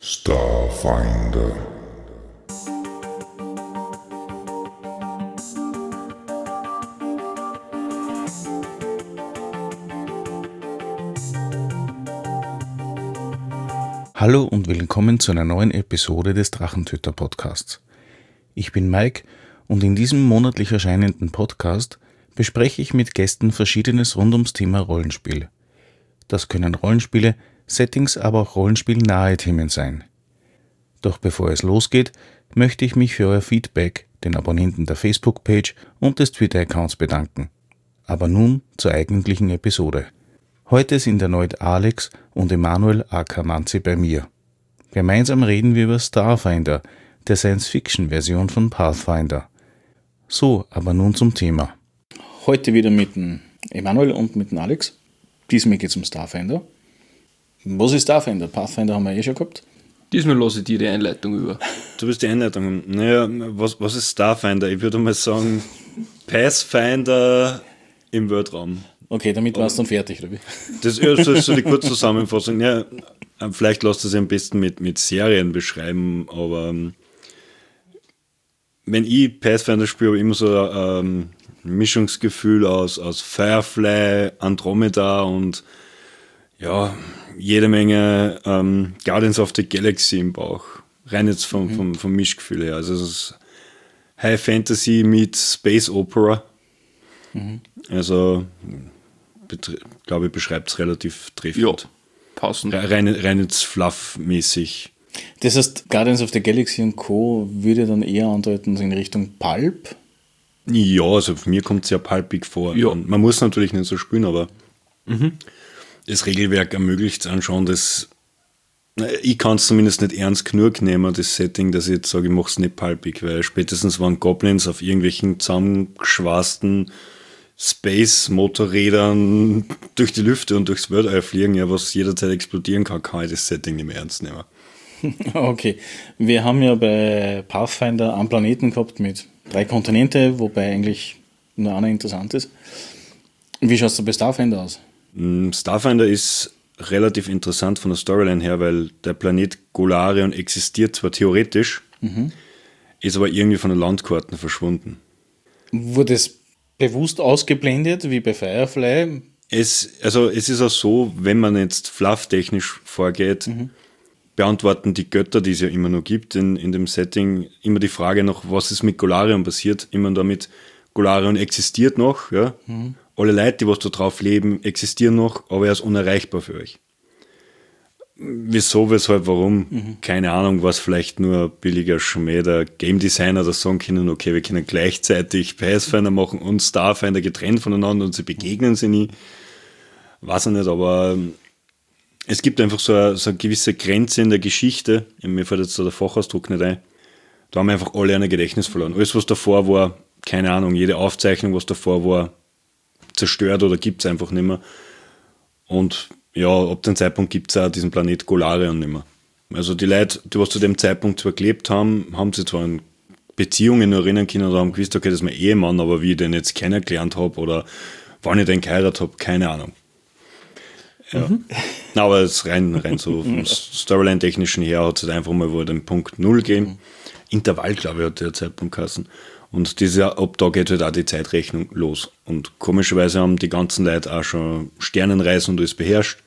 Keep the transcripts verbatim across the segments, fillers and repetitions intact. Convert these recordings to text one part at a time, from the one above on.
Starfinder. Hallo und willkommen zu einer neuen Episode des Drachentöter Podcasts. Ich bin Mike und in diesem monatlich erscheinenden Podcast bespreche ich mit Gästen Verschiedenes rund ums Thema Rollenspiel. Das können Rollenspiele, Settings, aber auch rollenspielnahe Themen sein. Doch bevor es losgeht, möchte ich mich für euer Feedback, den Abonnenten der Facebook-Page und des Twitter-Accounts bedanken. Aber nun zur eigentlichen Episode. Heute sind erneut Alex und Emanuel aka Manzi bei mir. Gemeinsam reden wir über Starfinder, der Science-Fiction-Version von Pathfinder. So, aber nun zum Thema. Heute wieder mit dem Emanuel und mit dem Alex. Diesmal geht es um Starfinder. Was ist Starfinder? Pathfinder haben wir eh schon gehabt. Diesmal lasse ich dir die Einleitung über. Du bist die Einleitung. Naja, was, was ist Starfinder? Ich würde mal sagen, Pathfinder im Weltraum. Okay, damit warst du dann fertig, oder wie? Das ist so die Kurzzusammenfassung. Ja, vielleicht lasst ihr es am besten mit, mit Serien beschreiben, aber ähm, wenn ich Pathfinder spiele, habe ich immer so ein ähm, Mischungsgefühl aus, aus Firefly, Andromeda und ja, jede Menge ähm, Guardians of the Galaxy im Bauch. Rein jetzt vom, mhm. vom, vom Mischgefühl her. Also es ist High Fantasy mit Space Opera. Mhm. Also ich glaube, ich beschreibt es relativ treffend. Ja, passend. Rein, rein jetzt Fluff-mäßig. Das heißt, Guardians of the Galaxy und Co. würde dann eher andeuten in Richtung Pulp? Ja, also für mir kommt es ja pulpig vor. Ja. Und man muss natürlich nicht so spielen, aber Mhm. das Regelwerk ermöglicht es anschauen, dass ich kann es zumindest nicht ernst genug nehmen, das Setting, dass ich jetzt sage, ich mache es nicht pulpig, weil spätestens waren Goblins auf irgendwelchen zusammengeschweißten Space-Motorrädern durch die Lüfte und durchs Weltall fliegen, ja, was jederzeit explodieren kann, kann ich das Setting nicht mehr ernst nehmen. Okay, wir haben ja bei Pathfinder einen Planeten gehabt mit drei Kontinente, wobei eigentlich nur einer interessant ist. Wie schaut es da bei Starfinder aus? Starfinder ist relativ interessant von der Storyline her, weil der Planet Golarion existiert zwar theoretisch, mhm. ist aber irgendwie von den Landkarten verschwunden. Wurde es bewusst ausgeblendet, wie bei Firefly? Es, also es ist auch so, wenn man jetzt flufftechnisch vorgeht, mhm. beantworten die Götter, die es ja immer noch gibt in, in dem Setting, immer die Frage noch, was ist mit Golarion passiert? Immer damit, Golarion existiert noch, ja. Mhm. Alle Leute, die was da drauf leben, existieren noch, aber er ist unerreichbar für euch. Wieso, weshalb, warum? Mhm. Keine Ahnung, was vielleicht nur ein billiger Schmäh der Game Designer, das sagen können, okay, wir können gleichzeitig Pathfinder machen und Starfinder getrennt voneinander und sie begegnen sie nie. Weiß ich nicht, aber es gibt einfach so eine, so eine gewisse Grenze in der Geschichte. Mir fällt jetzt so der Fachausdruck nicht ein. Da haben einfach alle ein Gedächtnis verloren. Alles, was davor war, keine Ahnung, jede Aufzeichnung, was davor war, zerstört oder gibt es einfach nicht mehr. Und ja, ab dem Zeitpunkt gibt es auch diesen Planet Golarion nicht mehr. Also die Leute, die was zu dem Zeitpunkt zwar gelebt haben, haben sich zwar an Beziehungen erinnern können oder haben gewusst, okay, das ist mein Ehemann, aber wie ich den jetzt kennengelernt habe oder wann ich den geheiratet habe, keine Ahnung. Ja. Mhm. Na, aber es rein, rein so vom Storyline-technischen her hat es einfach mal wo den Punkt Null gegeben. Intervall, glaube ich, hat der Zeitpunkt geheißen. Und dieser, ab da geht halt auch die Zeitrechnung los. Und komischerweise haben die ganzen Leute auch schon Sternenreisen und alles beherrscht.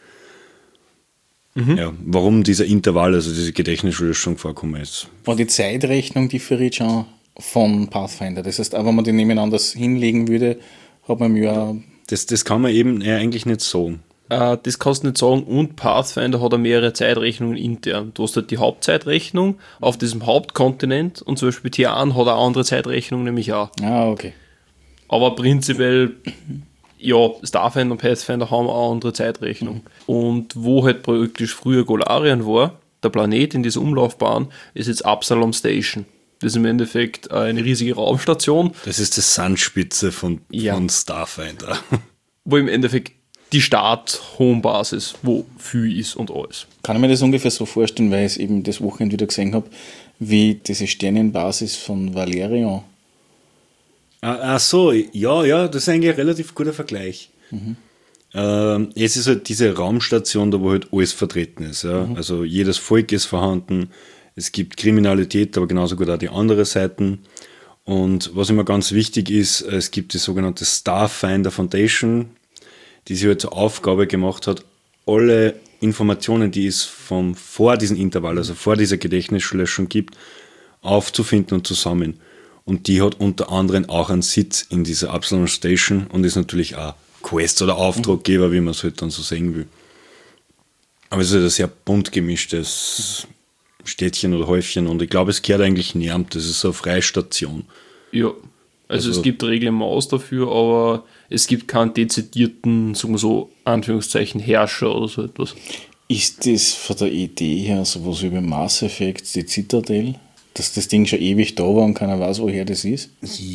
Mhm. Ja, warum dieser Intervall, also diese Gedächtnislöschung vorkommen ist. Aber die Zeitrechnung differiert schon von Pathfinder. Das heißt, auch wenn man die nebeneinander hinlegen würde, hat man ja... Das, das kann man eben ja eigentlich nicht sagen. Uh, das kannst du nicht sagen. Und Pathfinder hat auch mehrere Zeitrechnungen intern. Du hast halt die Hauptzeitrechnung auf diesem Hauptkontinent und zum Beispiel Tian hat eine andere Zeitrechnung nämlich auch. Ah, okay. Aber prinzipiell, ja, Starfinder und Pathfinder haben auch eine andere Zeitrechnung. Mhm. Und wo halt praktisch früher Golarion war, der Planet in dieser Umlaufbahn, ist jetzt Absalom Station. Das ist im Endeffekt eine riesige Raumstation. Das ist die Sandspitze von, ja. von Starfinder. Wo im Endeffekt die Start-Home-Basis, wo viel ist und alles. Kann ich mir das ungefähr so vorstellen, weil ich es eben das Wochenende wieder gesehen habe, wie diese Sternenbasis von Valerion. Ach so, ja, ja, das ist eigentlich ein relativ guter Vergleich. Mhm. Ähm, es ist halt diese Raumstation, da wo halt alles vertreten ist. Ja? Mhm. Also jedes Volk ist vorhanden, es gibt Kriminalität, aber genauso gut auch die andere Seiten. Und was immer ganz wichtig ist, es gibt die sogenannte Starfinder Foundation, die sich halt zur Aufgabe gemacht hat, alle Informationen, die es vom, vor diesem Intervall, also vor dieser Gedächtnislöschung gibt, aufzufinden und zu sammeln. Und die hat unter anderem auch einen Sitz in dieser Absalom Station und ist natürlich auch Quest oder Auftraggeber, wie man es halt dann so sehen will. Aber es ist halt ein sehr bunt gemischtes Städtchen oder Häufchen und ich glaube, es gehört eigentlich niemand. Das ist so eine freie Station. Ja, also, also es gibt Reglements dafür, aber es gibt keinen dezidierten, sagen wir so, Anführungszeichen Herrscher oder so etwas. Ist das von der Idee her sowas wie beim Mass Effect, die Citadel? Dass das Ding schon ewig da war und keiner weiß, woher das ist?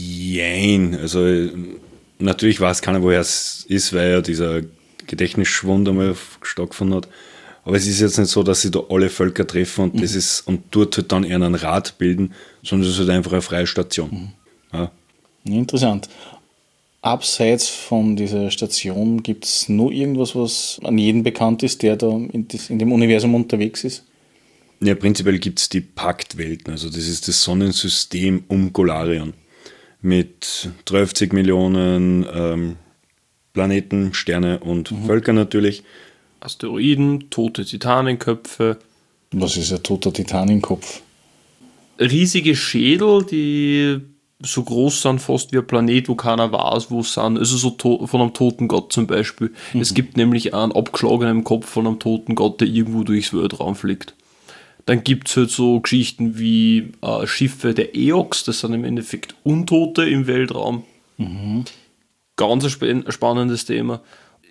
Jein, also natürlich weiß keiner, woher es ist, weil ja dieser Gedächtnisschwund einmal stattgefunden hat. Aber es ist jetzt nicht so, dass sie da alle Völker treffen und mhm. das ist und dort halt dann eher einen Rat bilden, sondern es ist halt einfach eine freie Station. Mhm. Ja. Interessant. Abseits von dieser Station gibt es nur irgendwas, was an jedem bekannt ist, der da in, das, in dem Universum unterwegs ist? Ja, prinzipiell gibt es die Paktwelten, also das ist das Sonnensystem um Golarion mit dreißig Millionen ähm, Planeten, Sterne und mhm. Völker natürlich. Asteroiden, tote Titanenköpfe. Was ist ein toter Titanenkopf? Riesige Schädel, die so groß sind fast wie ein Planet, wo keiner weiß, wo es sind. Also so to- von einem toten Gott zum Beispiel. Mhm. Es gibt nämlich einen abgeschlagenen Kopf von einem toten Gott, der irgendwo durchs Weltraum fliegt. Dann gibt es halt so Geschichten wie äh, Schiffe der Eox, das sind im Endeffekt Untote im Weltraum. Mhm. Ganz ein sp- spannendes Thema.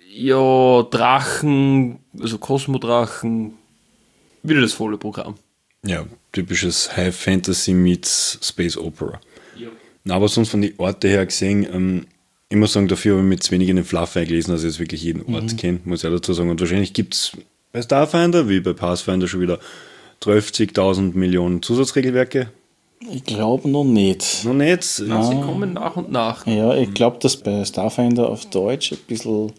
Ja, Drachen, also Kosmodrachen, wieder das volle Programm. Ja, typisches High Fantasy meets Space Opera. Ja. Na, aber sonst von den Orten her gesehen, ähm, ich muss sagen, dafür habe ich mit zu wenig in den Fluff eingelesen, dass ich jetzt wirklich jeden Ort mhm. kenne, muss ich auch dazu sagen. Und wahrscheinlich gibt es bei Starfinder, wie bei Pathfinder, schon wieder dreißigtausend Millionen Zusatzregelwerke. Ich glaube noch nicht. Noch nicht? Ja, sie kommen nach und nach. Ja, ich glaube, dass bei Starfinder auf Deutsch ein bisschen,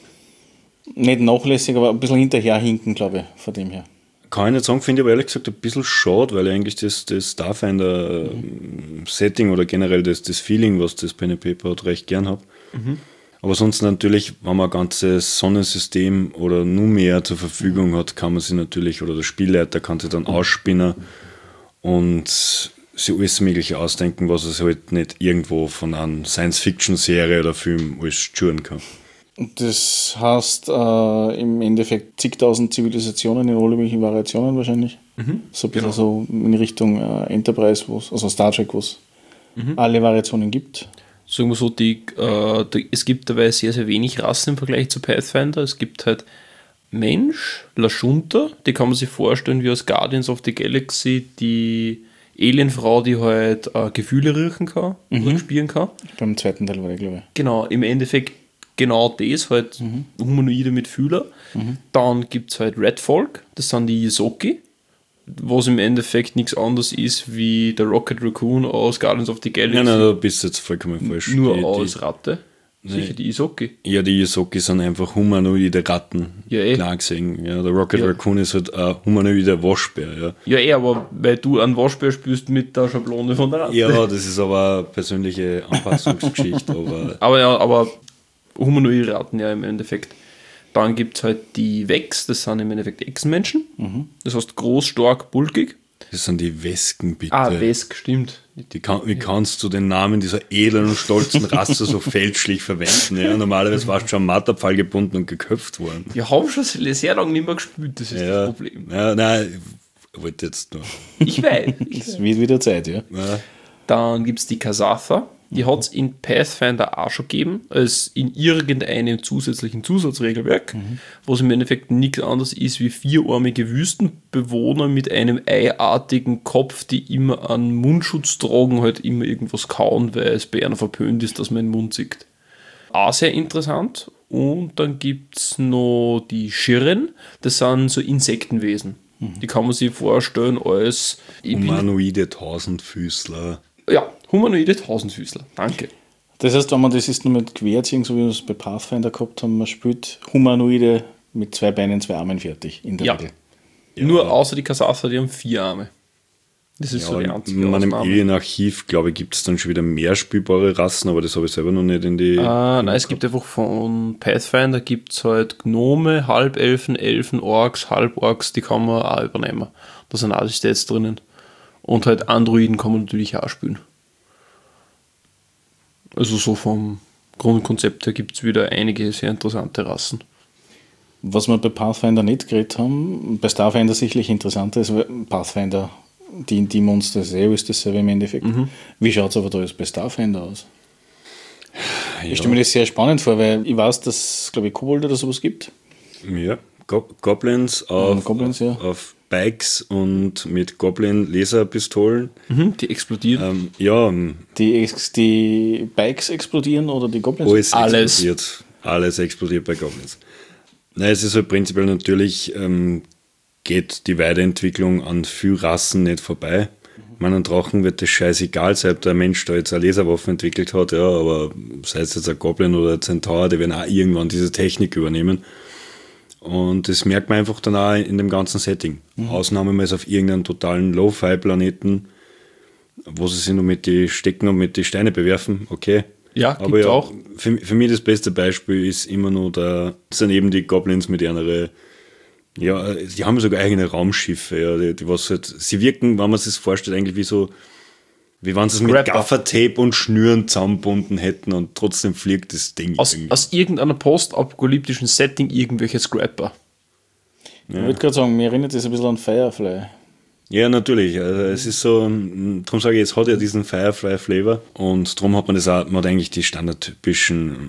nicht nachlässig, aber ein bisschen hinterherhinken, glaube ich, von dem her. Kann ich nicht sagen, finde ich aber ehrlich gesagt ein bisschen schade, weil eigentlich das, das Starfinder-Setting mhm. oder generell das, das Feeling, was das Pen and Paper hat, recht gern habe. Mhm. Aber sonst natürlich, wenn man ein ganzes Sonnensystem oder nur mehr zur Verfügung hat, kann man sich natürlich, oder der Spielleiter kann sich dann ausspinnen und sich alles Mögliche ausdenken, was es halt nicht irgendwo von einer Science-Fiction-Serie oder Film alles schuren kann. Das heißt äh, im Endeffekt zigtausend Zivilisationen in alle möglichen Variationen wahrscheinlich. Mhm. So ein bisschen genau. So in Richtung äh, Enterprise, wo's, also Star Trek, wo es mhm. alle Variationen gibt. Sagen wir so, die, äh, die, es gibt dabei sehr, sehr wenig Rassen im Vergleich zu Pathfinder. Es gibt halt Mensch, Lashunta, die kann man sich vorstellen wie aus Guardians of the Galaxy, die Alienfrau, die halt äh, Gefühle riechen kann mhm. oder spüren kann. Beim zweiten Teil war ich, glaube ich. Genau, im Endeffekt genau das, halt mhm. Humanoide mit Fühler. Mhm. Dann gibt es halt Red Folk, das sind die Ysoki, was im Endeffekt nichts anderes ist wie der Rocket Raccoon aus Guardians of the Galaxy. Nein, nein, da bist du jetzt vollkommen falsch. Nur die, aus die, Ratte. Sicher nee. die Ysoki. Ja, die Ysoki sind einfach humanoide Ratten. Ja, eh. Klar gesehen. Ja, der Rocket ja. Raccoon ist halt ein humanoider Waschbär. Ja. ja, eh, aber weil du einen Waschbär spürst mit der Schablone von der Ratte. Ja, das ist aber eine persönliche Anpassungsgeschichte. aber, aber ja, aber humanoide Ratten ja im Endeffekt. Dann gibt es halt die Vex, das sind im Endeffekt Echsenmenschen. Mhm. Das heißt groß, stark, bulkig. Das sind die Wesken, bitte. Ah, Wesk, stimmt. Die kann, wie kannst du den Namen dieser edlen und stolzen Rasse so fälschlich verwenden? Ja? Normalerweise warst du schon am Marterpfahl gebunden und geköpft worden. Wir haben schon sehr lange nicht mehr gespielt, das ist ja, das Problem. Ja, nein, ich wollte jetzt nur. Ich weiß. Es wird wieder Zeit, ja. ja. Dann gibt es die Kasatha. Die hat es in Pathfinder auch schon gegeben, als in irgendeinem zusätzlichen Zusatzregelwerk, mhm. was im Endeffekt nichts anderes ist wie vierarmige Wüstenbewohner mit einem eiartigen Kopf, die immer einen Mundschutz tragen, halt immer irgendwas kauen, weil es bei einer verpönt ist, dass man den Mund sieht. Auch sehr interessant. Und dann gibt es noch die Schirren, das sind so Insektenwesen. Mhm. Die kann man sich vorstellen als humanoide Tausendfüßler. Ja, humanoide Tausendfüßler, danke. Das heißt, wenn man das ist nur mit Querziehung, so wie wir es bei Pathfinder gehabt haben, man spielt Humanoide mit zwei Beinen, zwei Armen fertig in der Ja. Regel. Ja. Nur außer die Kasatha, die haben vier Arme. Das ist Ja, so die einzige man im Ausnahme. Alien-Archiv, glaube ich, gibt es dann schon wieder mehr spielbare Rassen, aber das habe ich selber noch nicht in die... Ah, nein, es gibt einfach von Pathfinder gibt es halt Gnome, Halbelfen, Elfen, Orks, Halborks, die kann man auch übernehmen. Da sind auch die Stats drinnen. Und halt Androiden kann man natürlich auch spielen. Also so vom Grundkonzept her gibt es wieder einige sehr interessante Rassen. Was wir bei Pathfinder nicht geredet haben, bei Starfinder sicherlich interessanter ist, weil Pathfinder, die die Monster dasselbe ist dasselbe im Endeffekt. Mhm. Wie schaut es aber da jetzt bei Starfinder aus? Ja. Ich stelle mir das sehr spannend vor, weil ich weiß, dass es, glaube ich, Kobolde oder sowas gibt. Ja, Go Goblins auf, Ja, Goblins, ja. auf Bikes und mit Goblin-Laserpistolen. Mhm, die explodieren. Ähm, ja, Die, Ex- die Bikes explodieren oder die Goblins? alles, Alles. explodiert. Alles explodiert bei Goblins. Nein, es ist halt prinzipiell natürlich, ähm, geht die Weiterentwicklung an vielen Rassen nicht vorbei. Ich meine, an Drachen wird das scheißegal sein, ob der Mensch da jetzt eine Laserwaffe entwickelt hat, ja, aber sei es jetzt ein Goblin oder ein Centaur, die werden auch irgendwann diese Technik übernehmen. Und das merkt man einfach dann auch in dem ganzen Setting. Mhm. Ausnahme mal ist auf irgendeinem totalen Lo-Fi-Planeten, wo sie sich nur mit die Stecken und mit die Steine bewerfen, okay. Ja, aber gibt's ja, auch. Für, für mich das beste Beispiel ist immer nur der, sind eben die Goblins mit ihren, ja, die haben sogar eigene Raumschiffe, ja, die, die was halt, sie wirken, wenn man sich das vorstellt, eigentlich wie so, wie wenn sie es mit Grabber. Gaffertape und Schnüren zusammenbunden hätten und trotzdem fliegt das Ding. Aus, irgendwie. aus irgendeiner postapokalyptischen Setting irgendwelche Scrapper. Ich würde gerade sagen, mir erinnert das ein bisschen an Firefly. Ja, natürlich. Also es ist so, darum sage ich, es hat ja diesen Firefly-Flavor und darum hat man das auch, man hat eigentlich die standardtypischen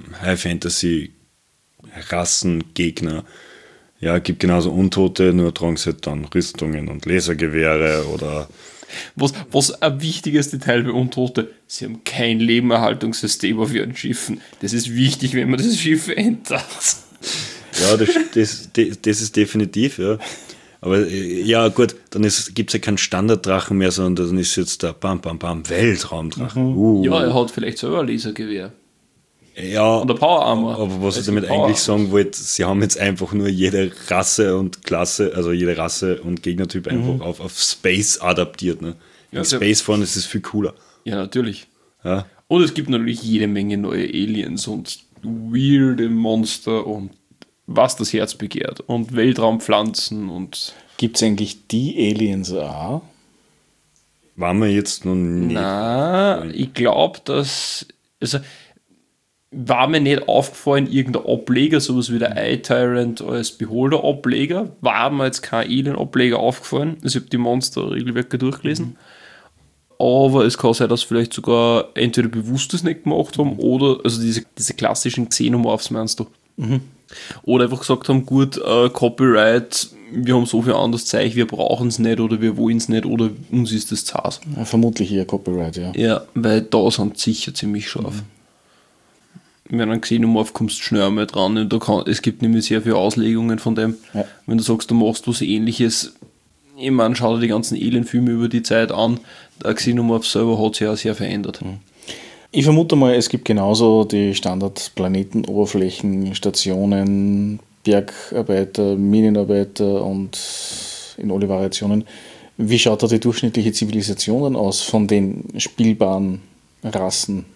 High-Fantasy-Rassen, Gegner. Ja, gibt genauso Untote, nur tragen sie halt dann Rüstungen und Lasergewehre oder... Was, was ein wichtiges Detail bei Untote, sie haben kein Lebenerhaltungssystem auf ihren Schiffen. Das ist wichtig, wenn man das Schiff entert. Ja, das, das, das, das ist definitiv, ja. Aber äh, ja, gut, dann gibt es ja keinen Standarddrachen mehr, sondern dann ist jetzt der Bam Bam Bam Weltraumdrachen. Mhm. Uh. Ja, er hat vielleicht selber ein Lasergewehr. Ja, Und der Power Armor. aber was ich Also damit die Power eigentlich sagen wollte, sie haben jetzt einfach nur jede Rasse und Klasse, also jede Rasse und Gegnertyp einfach auf, auf Space adaptiert. Ne? In Ja, Space fahren ist es viel cooler. Ja, natürlich. Ja? Und es gibt natürlich jede Menge neue Aliens und weirde Monster und was das Herz begehrt. Und Weltraumpflanzen und... Gibt es eigentlich die Aliens auch? Waren wir jetzt nun nicht. Na, ich glaube, dass... Also, war mir nicht aufgefallen, irgendein Ableger, sowas wie der iTyrant als Beholder-Ableger, war mir jetzt kein Alien-Ableger aufgefallen. Also ich habe die Monster-Regelwerke durchgelesen. Aber es kann sein, dass vielleicht sogar entweder bewusst das nicht gemacht haben oder, also diese, diese klassischen Xenomorphs meinst du? Mhm. Oder einfach gesagt haben, gut, äh, Copyright, wir haben so viel anderes Zeug, wir brauchen es nicht oder wir wollen es nicht oder uns ist das zart. Ja, vermutlich eher Copyright, ja. Ja, weil da sind sie sicher ziemlich scharf. Mhm. Wenn du Xenomorph kommst, schnell einmal dran. Und da kann, es gibt nämlich sehr viele Auslegungen von dem. Ja. Wenn du sagst, du machst was Ähnliches, ich meine, schau dir die ganzen Alien-Filme über die Zeit an. Der Xenomorph selber hat sich ja sehr verändert. Ich vermute mal, es gibt genauso die Standardplaneten, Oberflächen, Stationen, Bergarbeiter, Minenarbeiter und in alle Variationen. Wie schaut da die durchschnittliche Zivilisation dann aus von den spielbaren Rassen?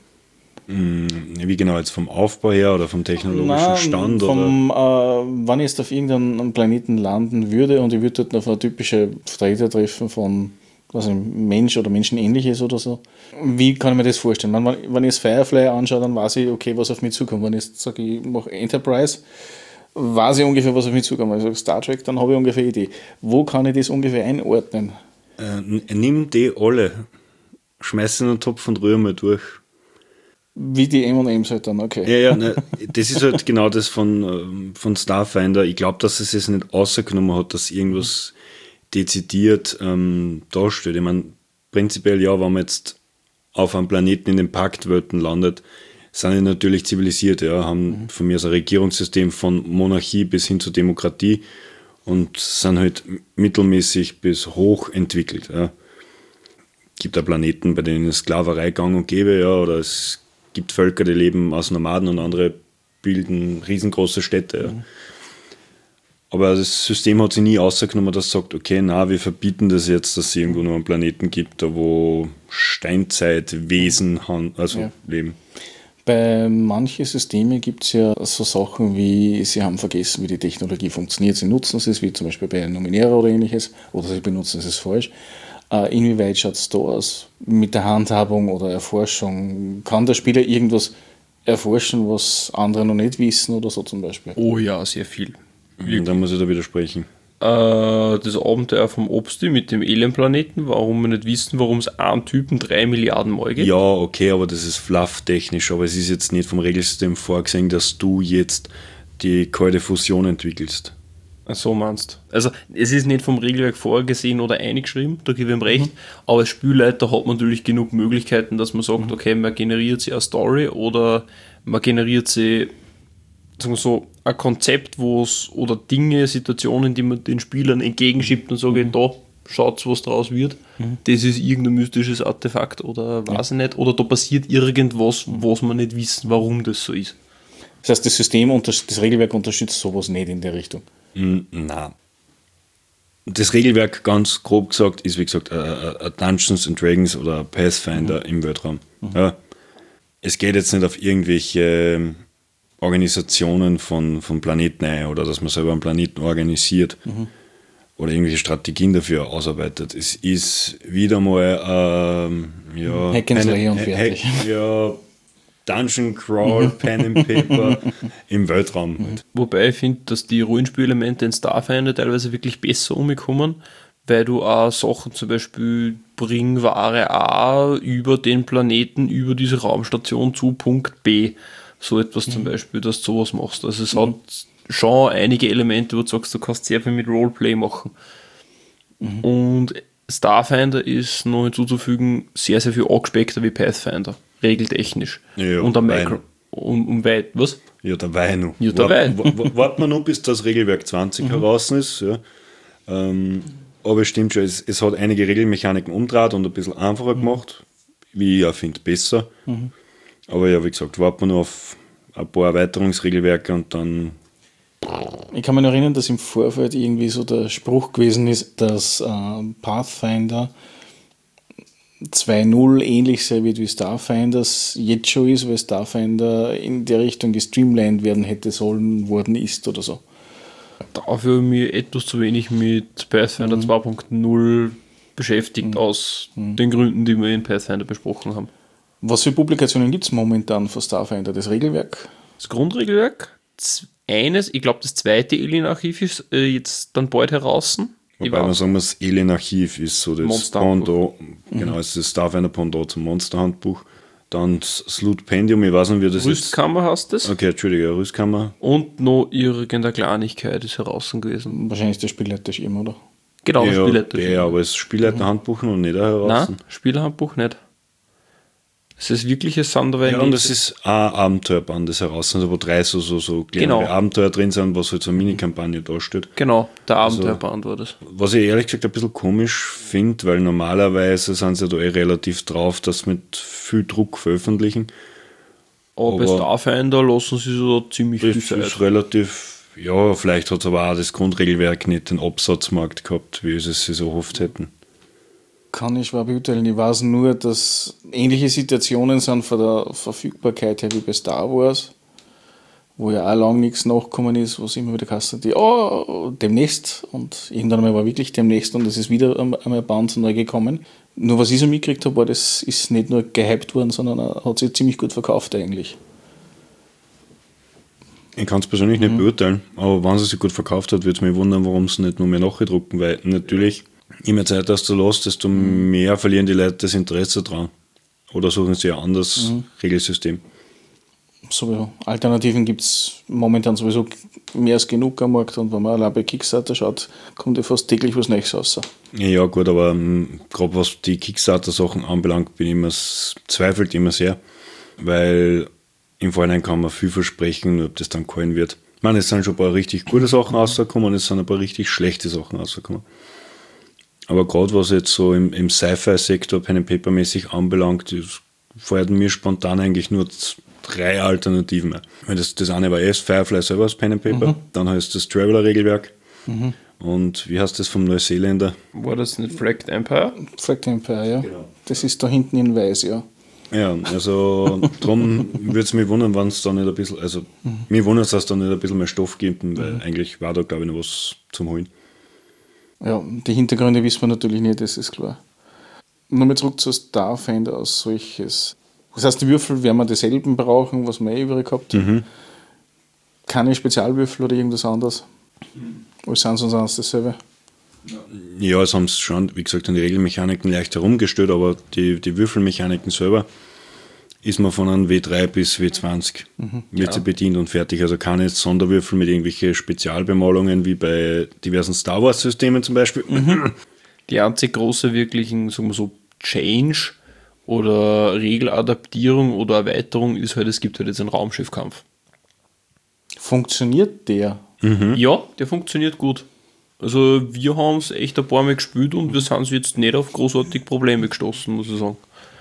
Wie genau, jetzt vom Aufbau her oder vom technologischen Nein, Stand? vom, oder? Äh, wenn ich jetzt auf irgendeinem Planeten landen würde und ich würde dort auf eine typische Vertreter treffen von was ein Mensch oder Menschenähnliches oder so. Wie kann ich mir das vorstellen? Wenn, wenn ich das Firefly anschaue, dann weiß ich, okay, was auf mich zukommt. Wenn ich jetzt sage, ich mache Enterprise, weiß ich ungefähr, was auf mich zukommt. Wenn ich sage Star Trek, dann habe ich ungefähr eine Idee. Wo kann ich das ungefähr einordnen? Äh, nimm die alle, schmeiß in einen Topf und rühr mal durch. Wie die M und M's halt dann, okay. Ja, ja, ne, das ist halt genau das von, von Starfinder. Ich glaube, dass es es nicht rausgenommen hat, dass irgendwas dezidiert ähm, darstellt. Ich meine, prinzipiell ja, wenn man jetzt auf einem Planeten in den Paktwelten landet, sind die natürlich zivilisiert, ja, haben mhm. von mir aus ein Regierungssystem von Monarchie bis hin zur Demokratie und sind halt mittelmäßig bis hoch entwickelt. Ja. Gibt da Planeten, bei denen es Sklaverei gang und gäbe, ja, oder es gibt Völker, die leben aus Nomaden und andere bilden riesengroße Städte. Ja. Aber das System hat sich nie ausgenommen, dass es sagt, okay, na, wir verbieten das jetzt, dass es irgendwo nur einen Planeten gibt, da wo Steinzeitwesen also ja. leben. Bei manchen Systemen gibt es ja so Sachen wie, sie haben vergessen, wie die Technologie funktioniert, sie nutzen es, wie zum Beispiel bei Numenera oder ähnliches, oder sie benutzen es falsch. Äh, inwieweit schaut es da aus mit der Handhabung oder Erforschung? Kann der Spieler irgendwas erforschen, was andere noch nicht wissen oder so zum Beispiel? Oh ja, sehr viel. Und dann muss ich da widersprechen. Äh, das Abenteuer vom Obsti mit dem Alienplaneten, warum wir nicht wissen, warum es einen Typen drei Milliarden Mal gibt. Ja, okay, aber das ist flufftechnisch, aber es ist jetzt nicht vom Regelsystem vorgesehen, dass du jetzt die kalte Fusion entwickelst. Ach so meinst du. Also es ist nicht vom Regelwerk vorgesehen oder eingeschrieben, da gebe ich ihm recht, mhm. aber als Spielleiter hat man natürlich genug Möglichkeiten, dass man sagt, mhm. okay, man generiert sie eine Story oder man generiert sie, sagen wir so, ein Konzept, wo es oder Dinge, Situationen, die man den Spielern entgegenschiebt und sagt, mhm. da schaut was draus wird, mhm. das ist irgendein mystisches Artefakt oder weiß ja. ich nicht, oder da passiert irgendwas, was man nicht wissen, warum das so ist. Das heißt, das System, das Regelwerk unterstützt sowas nicht in der Richtung? Nein. Das Regelwerk, ganz grob gesagt, ist wie gesagt ein Dungeons and Dragons oder ein Pathfinder mhm. im Weltraum. Mhm. Ja. Es geht jetzt nicht auf irgendwelche Organisationen von, von Planeten ein oder dass man selber einen Planeten organisiert mhm. oder irgendwelche Strategien dafür ausarbeitet. Es ist wieder mal ähm, ja, Hack and Slay und fertig. Hack, ja, Dungeon Crawl, Pen and Paper im Weltraum. Halt. Wobei ich finde, dass die Rollenspielelemente in Starfinder teilweise wirklich besser umkommen, weil du auch Sachen zum Beispiel bring Ware A über den Planeten, über diese Raumstation zu Punkt B. So etwas mhm. zum Beispiel, dass du sowas machst. Also es mhm. hat schon einige Elemente, wo du sagst, du kannst sehr viel mit Roleplay machen. Mhm. Und Starfinder ist noch hinzuzufügen sehr, sehr viel angespeckter wie Pathfinder. Regeltechnisch. Ja, und am Micro. Um, um weit, was? Ja, dabei noch. Ja, dabei. Warten wir noch, bis das Regelwerk zwanzig mhm. heraus ist. Ja. Ähm, aber es stimmt schon, es, es hat einige Regelmechaniken umdraht und ein bisschen einfacher mhm. gemacht. Wie ich ja finde, besser. Mhm. Aber ja, wie gesagt, warten wir noch auf ein paar Erweiterungsregelwerke und dann. Ich kann mich noch erinnern, dass im Vorfeld irgendwie so der Spruch gewesen ist, dass äh, Pathfinder zwei Punkt null ähnlich sein wird wie Starfinder jetzt schon ist, weil Starfinder in der Richtung gestreamlined werden hätte sollen, worden ist oder so. Dafür habe ich mich etwas zu wenig mit Pathfinder mhm. zwei Punkt null beschäftigt, mhm. aus mhm. den Gründen, die wir in Pathfinder besprochen haben. Was für Publikationen gibt es momentan für Starfinder? Das Regelwerk? Das Grundregelwerk, eines, ich glaube das zweite Alien-Archiv ist äh, jetzt dann bald heraus. Wobei man sagen muss, das Alien-Archiv ist so das Pendant, mhm. genau, es ist das Starfinder Pendant zum Monster-Handbuch. Dann das Lootpendium, ich weiß nicht, wie das ist. Rüstkammer heißt das. Okay, Entschuldige, Rüstkammer. Und noch irgendeine Kleinigkeit ist heraus gewesen. Wahrscheinlich der Spielleiterschirm, oder? Genau, ja, das Spielleiterschirm. Ja, aber das Spielleiterhandbuch noch nicht heraus. Nein, Spielerhandbuch nicht. Es ist wirklich ein Sander. Ja, und es ist ein Abenteuerband, das heraus sind, wo drei so, so, so kleinere genau. Abenteuer drin sind, was halt so eine Mini-Kampagne darstellt. Genau, der Abenteuerband also, war das. Was ich ehrlich gesagt ein bisschen komisch finde, weil normalerweise sind sie ja da eh relativ drauf, dass sie mit viel Druck veröffentlichen. Aber, aber bei Starfinder lassen sie so ziemlich viel Zeit. Das ist relativ, ja, vielleicht hat es aber auch das Grundregelwerk nicht den Absatzmarkt gehabt, wie sie es sich so oft hätten. Kann ich schwer beurteilen. Ich weiß nur, dass ähnliche Situationen sind von der Verfügbarkeit her wie bei Star Wars, wo ja auch lange nichts nachgekommen ist, was immer wieder geheißen hat, die, oh, demnächst. Und irgendwann einmal war wirklich demnächst und es ist wieder einmal Band neu gekommen. Nur was ich so mitgekriegt habe, war, das ist nicht nur gehypt worden, sondern hat sich ziemlich gut verkauft eigentlich. Ich kann es persönlich mhm. nicht beurteilen, aber wenn es sich gut verkauft hat, würde es mich wundern, warum es nicht nur mehr nachgedrucken, weil natürlich je mehr Zeit hast du los, desto mehr verlieren die Leute das Interesse dran. Oder suchen sie ein anderes mhm. Regelsystem. Sowieso. Alternativen gibt es momentan sowieso mehr als genug am Markt und wenn man allein bei Kickstarter schaut, kommt ja fast täglich was Neues raus. Ja, ja gut, aber um, gerade was die Kickstarter-Sachen anbelangt, bin ich immer, zweifelt immer sehr, weil im Vorhinein kann man viel versprechen, ob das dann gefallen wird. Ich meine, es sind schon ein paar richtig gute Sachen rausgekommen und es sind ein paar richtig schlechte Sachen rausgekommen. Aber gerade was jetzt so im, im Sci-Fi-Sektor Pen and Paper-mäßig anbelangt, ist, fallen mir spontan eigentlich nur z- drei Alternativen ein. Das, das eine war erst Firefly selber als Pen and Paper, mhm. dann heißt das Traveler-Regelwerk mhm. und wie heißt das vom Neuseeländer? War das nicht Flagged Empire? Flagged Empire, ja. Genau. Das ist da hinten in weiß, ja. Ja, also darum würde es mich wundern, wenn es da nicht ein bisschen, also mhm. mich wundert es, dass es da nicht ein bisschen mehr Stoff gibt, weil mhm. eigentlich war da, glaube ich, noch was zum Holen. Ja, die Hintergründe wissen wir natürlich nicht, das ist klar. Nochmal zurück zu Starfinder als solches. Das heißt, die Würfel werden wir dieselben brauchen, was wir eh übrig gehabt haben. Mhm. Keine Spezialwürfel oder irgendwas anderes? Oder sind es uns alles dasselbe? Ja, es haben sie schon, wie gesagt, an die Regelmechaniken leicht herumgestellt, aber die, die Würfelmechaniken selber ist man von einem W drei bis W zwanzig mhm. wird ja. sie bedient und fertig. Also keine Sonderwürfel mit irgendwelchen Spezialbemalungen wie bei diversen Star Wars Systemen zum Beispiel. Mhm. Die einzig große wirklichen, sagen wir so, Change oder Regeladaptierung oder Erweiterung ist halt, es gibt halt jetzt einen Raumschiffkampf. Funktioniert der? Mhm. Ja, der funktioniert gut. Also wir haben es echt ein paar Mal gespielt und wir sind jetzt nicht auf großartige Probleme gestoßen, muss ich sagen.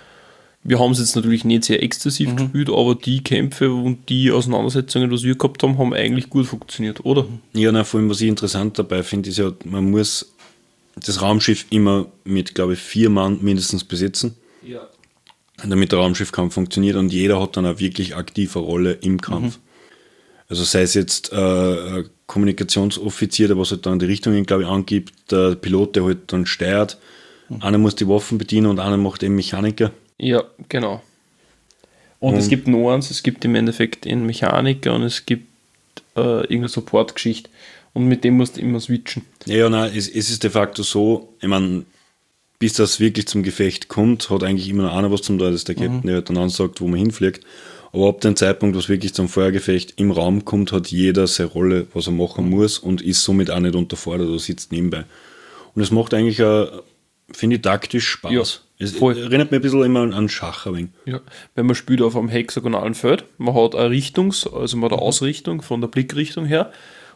Wir haben es jetzt natürlich nicht sehr exzessiv mhm. gespielt, aber die Kämpfe und die Auseinandersetzungen, die wir gehabt haben, haben eigentlich gut funktioniert, oder? Ja, na, vor allem, was ich interessant dabei finde, ist ja, man muss das Raumschiff immer mit, glaube ich, vier Mann mindestens besetzen. Ja. Damit der Raumschiffkampf funktioniert und jeder hat dann eine wirklich aktive Rolle im Kampf. Mhm. Also sei es jetzt äh, Kommunikationsoffizier, der was halt dann die Richtungen, glaube ich, angibt, der Pilot, der halt dann steuert, mhm. einer muss die Waffen bedienen und einer macht eben Mechaniker. Ja, genau. Und, und es gibt noch eins, es gibt im Endeffekt einen Mechaniker und es gibt äh, irgendeine Support-Geschichte und mit dem musst du immer switchen. Ja, ja, nein, es, es ist de facto so, ich meine, bis das wirklich zum Gefecht kommt, hat eigentlich immer noch einer was zum tun, das ist der Captain, mhm. der halt dann ansagt, wo man hinfliegt. Aber ab dem Zeitpunkt, was wirklich zum Feuergefecht im Raum kommt, hat jeder seine Rolle, was er machen muss und ist somit auch nicht unterfordert oder sitzt nebenbei. Und es macht eigentlich, äh, finde ich, taktisch Spaß. Ja, es voll. Erinnert mich ein bisschen immer an Schach. Ein wenig. Ja, wenn man spielt auf einem hexagonalen Feld, man hat eine Richtungs-, also man hat eine Ausrichtung von der Blickrichtung her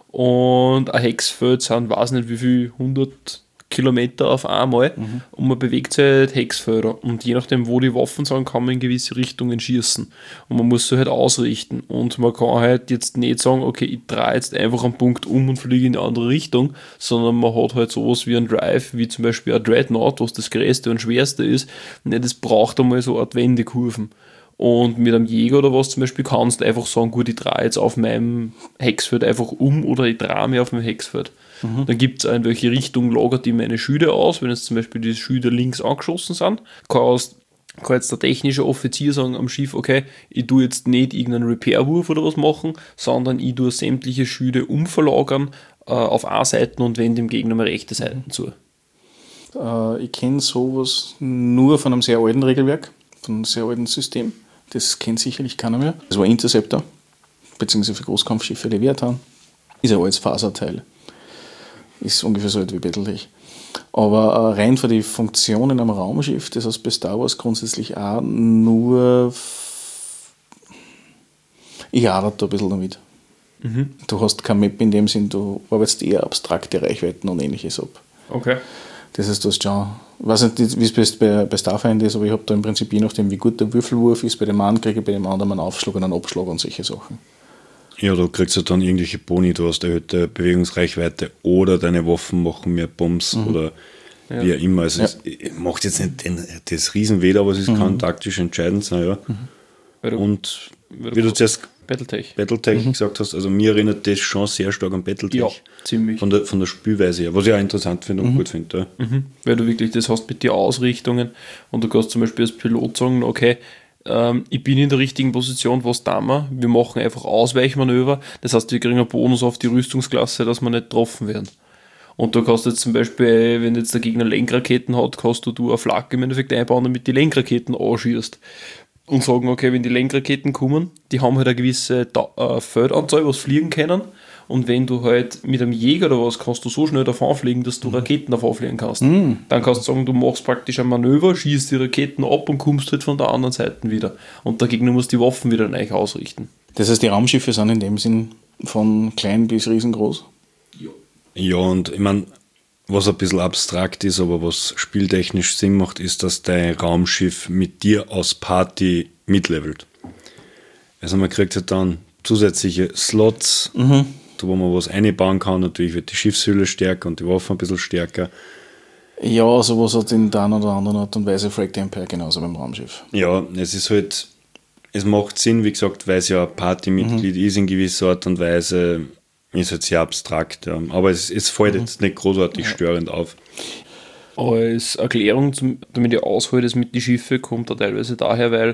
und ein Hexfeld sind, weiß nicht wie viel, hundert Kilometer auf einmal mhm. und man bewegt sich halt Hexfelder und je nachdem, wo die Waffen sind, kann man in gewisse Richtungen schießen und man muss sich halt ausrichten und man kann halt jetzt nicht sagen, okay, ich drehe jetzt einfach einen Punkt um und fliege in eine andere Richtung, sondern man hat halt sowas wie ein Drive, wie zum Beispiel ein Dreadnought, was das größte und schwerste ist, und das braucht einmal so eine Art Wendekurven. Und mit einem Jäger oder was zum Beispiel kannst du einfach sagen, gut, ich drehe jetzt auf meinem Hexfeld einfach um oder ich drehe mich auf meinem Hexfeld. Mhm. Dann gibt es in welche Richtung lagert die meine Schüde aus, wenn jetzt zum Beispiel die Schüde links angeschossen sind, kann, kann jetzt der technische Offizier sagen am Schiff, okay, ich tue jetzt nicht irgendeinen Repair-Wurf oder was machen, sondern ich tue sämtliche Schüde umverlagern äh, auf eine Seite und wende dem Gegner mal rechte Seiten zu. Äh, ich kenne sowas nur von einem sehr alten Regelwerk, von einem sehr alten System. Das kennt sicherlich keiner mehr. Das war Interceptor, beziehungsweise für Großkampfschiffe Leviathan. Ist ein altes Faserteil. Ist ungefähr so alt wie Battletech. Aber äh, rein für die Funktionen am Raumschiff, das heißt bei Star Wars grundsätzlich auch nur. F- ich arbeite da ein bisschen damit. Mhm. Du hast kein Map in dem Sinn, du arbeitest eher abstrakte Reichweiten und ähnliches ab. Okay. Das heißt, du hast schon, ich weiß nicht, wie es bei, bei Starfinder ist, aber ich habe da im Prinzip, je nachdem, wie gut der Würfelwurf ist, bei dem einen kriege ich bei dem anderen einen Aufschlag und einen Abschlag und solche Sachen. Ja, du kriegst ja dann irgendwelche Boni, du hast erhöhte Bewegungsreichweite oder deine Waffen machen mehr Bombs mhm. oder ja. wie auch immer. Also ja. es macht jetzt nicht den, das Riesenweh, aber es ist, mhm. kann taktisch entscheidend sein. Ja. Mhm. Du, und wie du zuerst Battletech, Battletech mhm. gesagt hast, also mir erinnert das schon sehr stark an Battletech. Ja, ziemlich. Von der, von der Spielweise her, was ich auch interessant finde und mhm. gut finde. Ja. Mhm. Weil du wirklich das hast mit den Ausrichtungen und du kannst zum Beispiel als Pilot sagen, okay, ähm, ich bin in der richtigen Position, was tun wir? Wir machen einfach Ausweichmanöver, das heißt, wir kriegen einen Bonus auf die Rüstungsklasse, dass wir nicht getroffen werden. Und du kannst jetzt zum Beispiel, wenn jetzt der Gegner Lenkraketen hat, kannst du, du eine Flagge im Endeffekt einbauen, damit die Lenkraketen anschießt. Und sagen, okay, wenn die Lenkraketen kommen, die haben halt eine gewisse da- äh, Feldanzahl, was fliegen können. Und wenn du halt mit einem Jäger oder was, kannst du so schnell davon fliegen, dass du Raketen davon fliegen kannst. Mhm. Dann kannst du sagen, du machst praktisch ein Manöver, schießt die Raketen ab und kommst halt von der anderen Seite wieder. Und der Gegner muss die Waffen wieder neu ausrichten. Das heißt, die Raumschiffe sind in dem Sinn von klein bis riesengroß? Ja. Ja, und ich meine, was ein bisschen abstrakt ist, aber was spieltechnisch Sinn macht, ist, dass dein Raumschiff mit dir aus Party mitlevelt. Also man kriegt halt dann zusätzliche Slots, mhm. da wo man was einbauen kann. Natürlich wird die Schiffshülle stärker und die Waffen ein bisschen stärker. Ja, sowas hat in der einen oder anderen Art und Weise Frag the Empire genauso beim Raumschiff. Ja, es ist halt, es macht Sinn, wie gesagt, weil es ja ein Partymitglied mhm. ist in gewisser Art und Weise, ist halt sehr abstrakt. Ja. Aber es, es fällt mhm. jetzt nicht großartig ja. störend auf. Als Erklärung, zum, damit ich aushole, das mit den Schiffen, kommt da teilweise daher, weil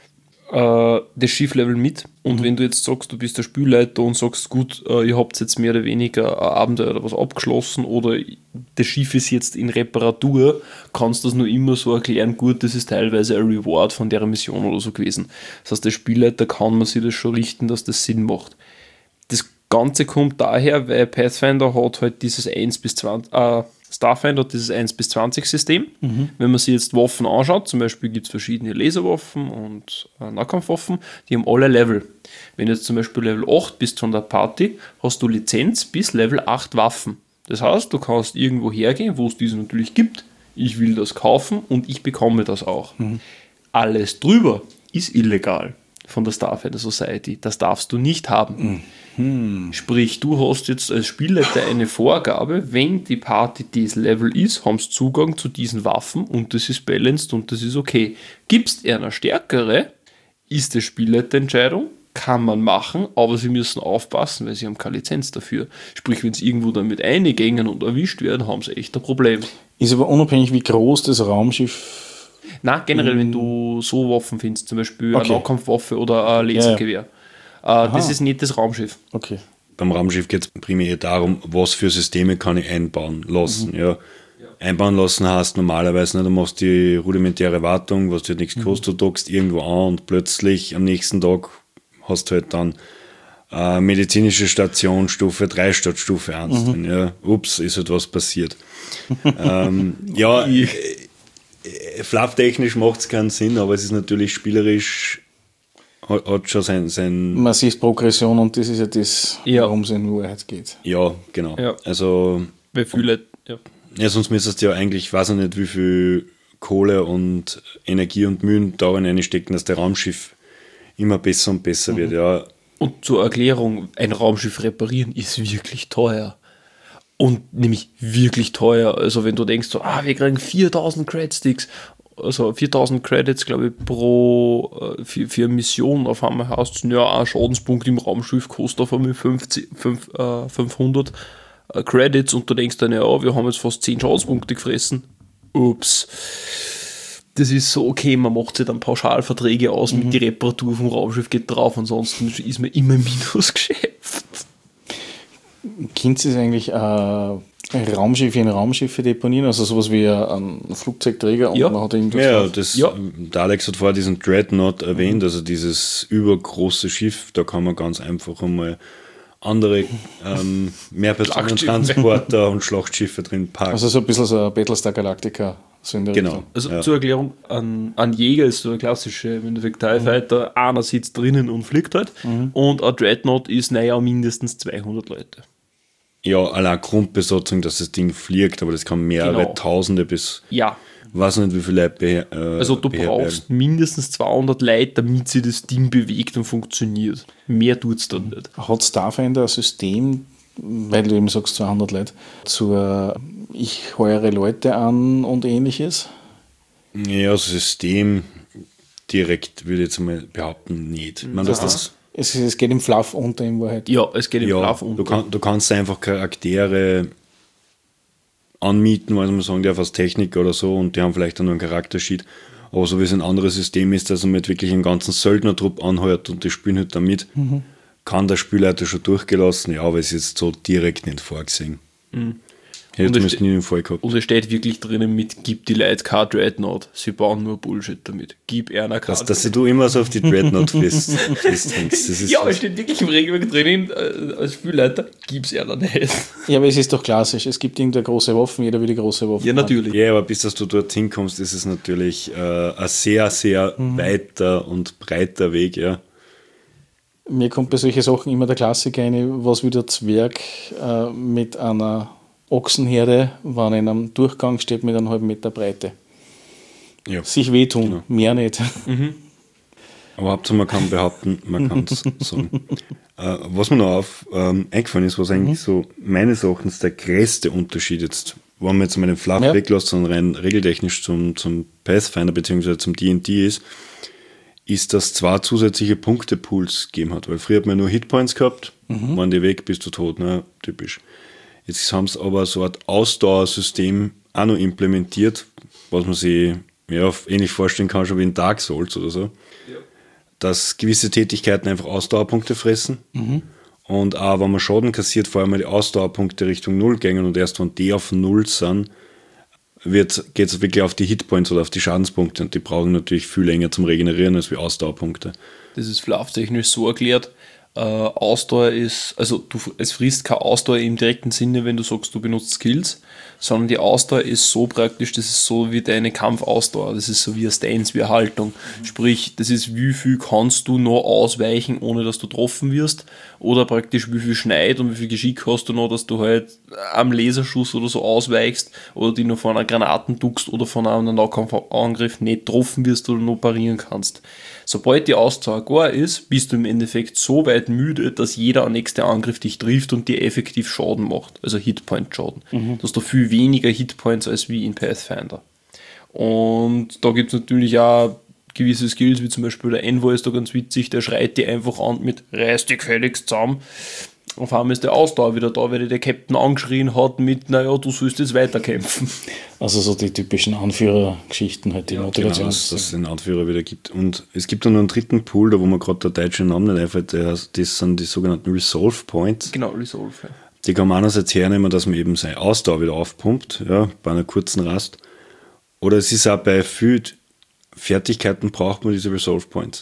äh, das Schiff level mit und mhm. wenn du jetzt sagst, du bist der Spielleiter und sagst, gut, äh, ihr habt jetzt mehr oder weniger ein Abenteuer oder was abgeschlossen oder das Schiff ist jetzt in Reparatur, kannst du das nur immer so erklären, gut, das ist teilweise ein Reward von der Mission oder so gewesen. Das heißt, der Spielleiter kann man sich das schon richten, dass das Sinn macht. Das Ganze kommt daher, weil Pathfinder hat halt dieses eins bis zwanzig, äh, Starfinder hat dieses eins bis zwanzig System. Mhm. Wenn man sich jetzt Waffen anschaut, zum Beispiel gibt es verschiedene Laserwaffen und äh, Nahkampfwaffen, die haben alle Level. Wenn du jetzt zum Beispiel Level acht bist von der Party, hast du Lizenz bis Level acht Waffen. Das heißt, du kannst irgendwo hergehen, wo es diese natürlich gibt. Ich will das kaufen und ich bekomme das auch. Mhm. Alles drüber ist illegal von der Starfinder Society. Das darfst du nicht haben. Mhm. Sprich, du hast jetzt als Spielleiter eine Vorgabe, wenn die Party dieses Level ist, haben sie Zugang zu diesen Waffen und das ist balanced und das ist okay. Gibst du einer stärkere, ist das Spielleiterentscheidung, kann man machen, aber sie müssen aufpassen, weil sie haben keine Lizenz dafür. Sprich, wenn sie irgendwo damit eingängen und erwischt werden, haben sie echt ein Problem. Ist aber unabhängig, wie groß das Raumschiff. Nein, generell, mhm. wenn du so Waffen findest, zum Beispiel okay. eine Nahkampfwaffe oder ein Lasergewehr. Ja, ja. Das ist nicht das Raumschiff. Okay. Beim Raumschiff geht es primär darum, was für Systeme kann ich einbauen lassen. Mhm. Ja. Ja. Einbauen lassen heißt normalerweise, ne, du machst die rudimentäre Wartung, was dir nichts mhm. kostet, du dockst irgendwo an und plötzlich am nächsten Tag hast du halt dann äh, medizinische Station Stufe drei statt Stufe eins. Mhm. Ja. Ups, ist halt was passiert. ähm, ja, äh, flufftechnisch macht es keinen Sinn, aber es ist natürlich spielerisch, hat, hat schon sein, sein... Man sieht Progression und das ist ja das, ja. worum es in Wahrheit geht. Ja, genau. Ja. Also... Weil viele, ja. ja, sonst müsstest du ja eigentlich, weiß ich nicht, wie viel Kohle und Energie und Mühen darin einstecken, dass der Raumschiff immer besser und besser mhm. wird, ja. Und zur Erklärung, ein Raumschiff reparieren ist wirklich teuer. Und nämlich wirklich teuer. Also wenn du denkst, so, ah, wir kriegen viertausend Credit-Sticks, also viertausend Credits, glaube ich, pro äh, für, für eine Mission, auf einmal heißt es, ja, ein Schadenspunkt im Raumschiff kostet auf einmal fünfzig, fünf, äh, fünfhundert äh, Credits und du denkst dann, ja, wir haben jetzt fast zehn Schadenspunkte gefressen. Ups. Das ist so, okay, man macht sich dann Pauschalverträge aus mhm. mit die Reparatur vom Raumschiff geht drauf, ansonsten ist man immer im Minusgeschäft. Kind ist eigentlich äh, ein Raumschiff in Raumschiffe deponieren, also sowas wie ein Flugzeugträger und ja. man hat irgendwas ja, das, ja, der Alex hat vorher diesen Dreadnought erwähnt, also dieses übergroße Schiff, da kann man ganz einfach einmal andere ähm, Mehrpersonentransporter und Schlachtschiffe drin parken. Also so ein bisschen so ein Battlestar Galactica. So in der genau. Richtung. Also ja. zur Erklärung, ein, ein Jäger ist so ein klassischer im Endeffekt TIE Fighter, mhm. einer sitzt drinnen und fliegt halt mhm. und ein Dreadnought ist, naja, mindestens zweihundert Leute. Ja, allein Grundbesatzung, dass das Ding fliegt, aber das kann mehrere genau. Tausende bis, ja. weiß nicht wie viele Leute beher- äh, Also du brauchst mindestens zweihundert Leute, damit sich das Ding bewegt und funktioniert. Mehr tut es dann nicht. Hat Starfinder ein System, weil du eben sagst zweihundert Leute, zur ich heuere Leute an und ähnliches? Ja, das System direkt würde ich jetzt mal behaupten, nicht. Ich meine, dass das Es, es geht im Fluff unter in Wahrheit. Ja, es geht im ja, Fluff unter. Du, kann, du kannst einfach Charaktere anmieten, weil man sagen darf, als Techniker oder so, und die haben vielleicht dann nur einen Charaktersheet. Aber so wie es ein anderes System ist, dass man mit wirklich einen ganzen Söldnertrupp anheuert und die spielen halt damit, mhm. kann der Spielleiter schon durchgelassen, ja, aber es ist jetzt so direkt nicht vorgesehen. Mhm. Hätte zumindest nie im Fall gehabt. Und es steht wirklich drinnen mit, gib die Leute kein Dreadnought. Sie bauen nur Bullshit damit. Gib einer kein Dass, dass du immer so auf die Dreadnought fest, festhängst. Das ist ja, es steht wirklich im Regelwerk drinnen, äh, als Spielleiter, gib's einer nicht. Ja, aber es ist doch klassisch. Es gibt irgendeine große Waffen, jeder will die große Waffe. Ja, natürlich. Ja, aber bis dass du dorthin kommst, ist es natürlich äh, ein sehr, sehr mhm. weiter und breiter Weg, ja. Mir kommt bei solchen Sachen immer der Klassiker rein, was wie der Zwerg äh, mit einer Ochsenherde, wenn in einem Durchgang steht mit einem halben Meter Breite. Ja. Sich wehtun, Genau. mehr nicht. Mhm. Aber Hauptsache man kann behaupten, man kann es sagen. Äh, was mir noch auf, ähm, eingefallen ist, was eigentlich so meines Erachtens der größte Unterschied jetzt, wenn man jetzt mal den Fluff Ja. weglässt, sondern rein regeltechnisch zum, zum Pathfinder bzw. zum D und D ist, ist, dass zwei zusätzliche Punktepools gegeben hat. Weil früher hat man nur Hitpoints gehabt, wenn die weg, bist du tot, ne? Typisch. Jetzt haben sie aber so eine Art Ausdauersystem auch noch implementiert, was man sich ja, ähnlich vorstellen kann, schon wie in Dark Souls oder so. Dass gewisse Tätigkeiten einfach Ausdauerpunkte fressen. Und auch wenn man Schaden kassiert, vor allem die Ausdauerpunkte Richtung Null gehen und erst wenn die auf Null sind, geht es wirklich auf die Hitpoints oder auf die Schadenspunkte und die brauchen natürlich viel länger zum Regenerieren als wie Ausdauerpunkte. Das ist flufftechnisch so erklärt. Äh, Ausdauer ist, also du, es frisst keine Ausdauer im direkten Sinne, wenn du sagst, du benutzt Skills, sondern die Ausdauer ist so praktisch, das ist so wie deine Kampfausdauer, das ist so wie eine Stance, wie eine Haltung. Sprich, das ist, wie viel kannst du noch ausweichen, ohne dass du getroffen wirst, oder praktisch wie viel Schneid und wie viel Geschick hast du noch, dass du halt am Laserschuss oder so ausweichst oder die noch von einer Granaten duckst oder von einem Nahkampfangriff nicht getroffen wirst oder noch parieren kannst. Sobald die Ausdauer gar ist, bist du im Endeffekt so weit müde, dass jeder nächste Angriff dich trifft und dir effektiv Schaden macht. Also Hitpoint-Schaden. Mhm. Du hast da viel weniger Hitpoints als wie in Pathfinder. Und da gibt es natürlich auch gewisse Skills, wie zum Beispiel der Envoy ist da ganz witzig, der schreit dir einfach an mit reiß dich gefälligst zusammen. Auf einmal ist der Ausdauer wieder da, weil der Captain angeschrien hat mit, naja, du sollst jetzt weiterkämpfen. Also so die typischen Anführergeschichten, halt die Ja, Motivation. genau, dass es den Anführer wieder gibt. Und es gibt dann noch einen dritten Pool, da wo man gerade der deutsche Name nicht einfällt, der heißt, das sind die sogenannten Resolve Points. Genau, Resolve. Ja. Die kann man einerseits hernehmen, dass man eben seine Ausdauer wieder aufpumpt, ja, bei einer kurzen Rast. Oder es ist auch bei vielen Fertigkeiten braucht man diese Resolve Points.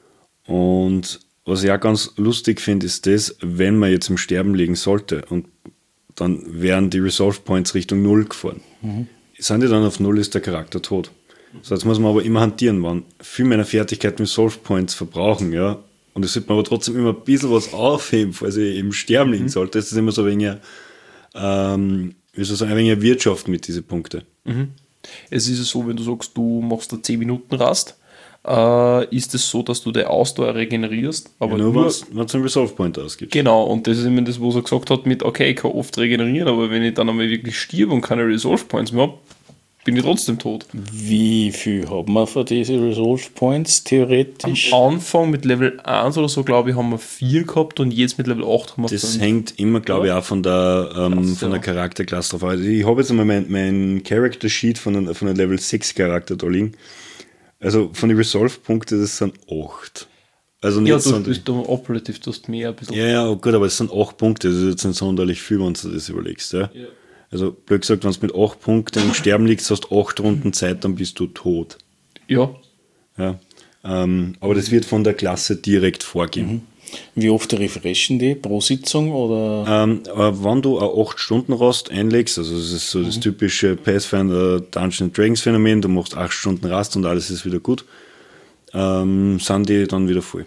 Und was ich auch ganz lustig finde, ist das, wenn man jetzt im Sterben liegen sollte und dann wären die Resolve Points Richtung Null gefahren. Mhm. Sind die dann auf Null, ist der Charakter tot. So, jetzt muss man aber immer hantieren, wenn viel meiner Fertigkeiten Resolve Points verbrauchen, ja, und es sollte man aber trotzdem immer ein bisschen was aufheben, falls ich im Sterben liegen sollte. Das ist immer so ein wenig, ähm, wie soll ich sagen, ein wenig Wirtschaft mit diesen Punkten. Mhm. Es ist so, wenn du sagst, du machst da zehn Minuten Rast, äh, ist es so, dass du die Ausdauer regenerierst. Aber ja, nur, nur wenn es einen Resolve Point ausgibt. Genau, und das ist immer das, was er gesagt hat mit, okay, ich kann oft regenerieren, aber wenn ich dann einmal wirklich stirb und keine Resolve Points mehr habe, bin ich trotzdem tot. Wie viel haben wir für diese Resolve Points theoretisch? Am Anfang mit Level eins oder so, glaube ich, haben wir vier gehabt und jetzt mit Level acht haben wir Das fünf. hängt immer, glaube ich, auch von der, ähm, Klasse, von der ja. Charakterklasse drauf. Also ich habe jetzt einmal mein, mein Character Sheet von einem, von einem Level sechs Charakter da liegen. Also von den Resolve-Punkten, das sind acht. Also nicht Ja, du sonderlich- bist da operativ, du hast mehr ein bisschen. Ja, ja, gut, aber es sind acht Punkte, das ist jetzt nicht sonderlich viel, wenn du das überlegst. Ja? Ja. Also blöd gesagt, wenn du mit acht Punkten im Sterben liegst, hast du acht Runden Zeit, dann bist du tot. Ja. Ja? Ähm, aber das wird von der Klasse direkt vorgeben. Wie oft refreshen die? Pro Sitzung oder? Ähm, aber wenn du eine acht Stunden Rast einlegst, also das ist so das typische Pathfinder Dungeons and Dragons Phänomen, du machst acht Stunden Rast und alles ist wieder gut, ähm, sind die dann wieder voll.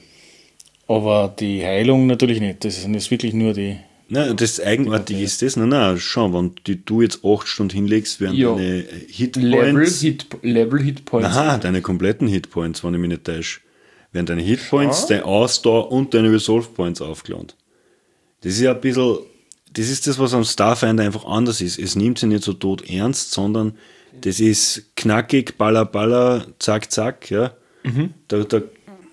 Aber die Heilung natürlich nicht. Das sind jetzt wirklich nur die. Nein, das Eigenartige ist das, nein, nein, schon, wenn die, du jetzt acht Stunden hinlegst, werden Ja. deine Level Hitpoints, Hit, Level Hit Points. aha, deine kompletten Hitpoints, wenn ich mich nicht täusche, werden deine Hitpoints, deine Ausdauer und deine Resolve Points aufgeladen. Das ist ja ein bisschen, das ist das, was am Starfinder einfach anders ist. Es nimmt sich nicht so tot ernst, sondern das ist knackig, baller, baller, zack, zack, ja. Da, da,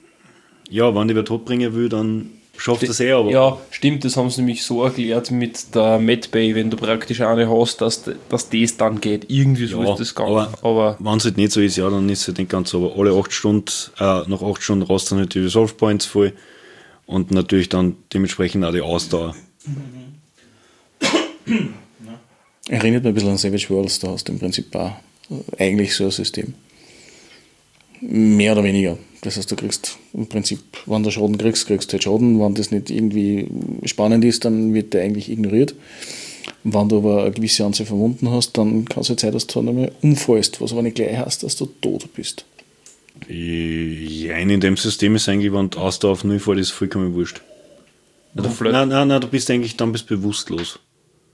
ja, wenn ich wer tot bringen will, dann schafft das eh, aber. Ja, stimmt, das haben sie nämlich so erklärt mit der Medbay, wenn du praktisch eine hast, dass, dass das dann geht. Irgendwie so Ja, ist das Ganze. aber, Aber wenn es halt nicht so ist, ja, dann ist es halt nicht ganz so. Aber alle acht Stunden, äh, nach acht Stunden rasten halt die Resolve Points voll und natürlich dann dementsprechend auch die Ausdauer. Erinnert mich ein bisschen an Savage Worlds, da hast du im Prinzip auch eigentlich so ein System. Mehr oder weniger. Das heißt, du kriegst im Prinzip, wenn du Schaden kriegst, kriegst du halt Schaden. Wenn das nicht irgendwie spannend ist, dann wird der eigentlich ignoriert. Wenn du aber eine gewisse Anzahl von Wunden hast, dann kann es halt sein, dass du dann einmal umfallst, was aber nicht gleich heißt, dass du tot bist. Ja, in dem System ist eigentlich, wenn die Ausdauer auf null fällt, ist vollkommen wurscht. Komplett. Nein, nein, nein, du bist eigentlich, dann bist du bewusstlos.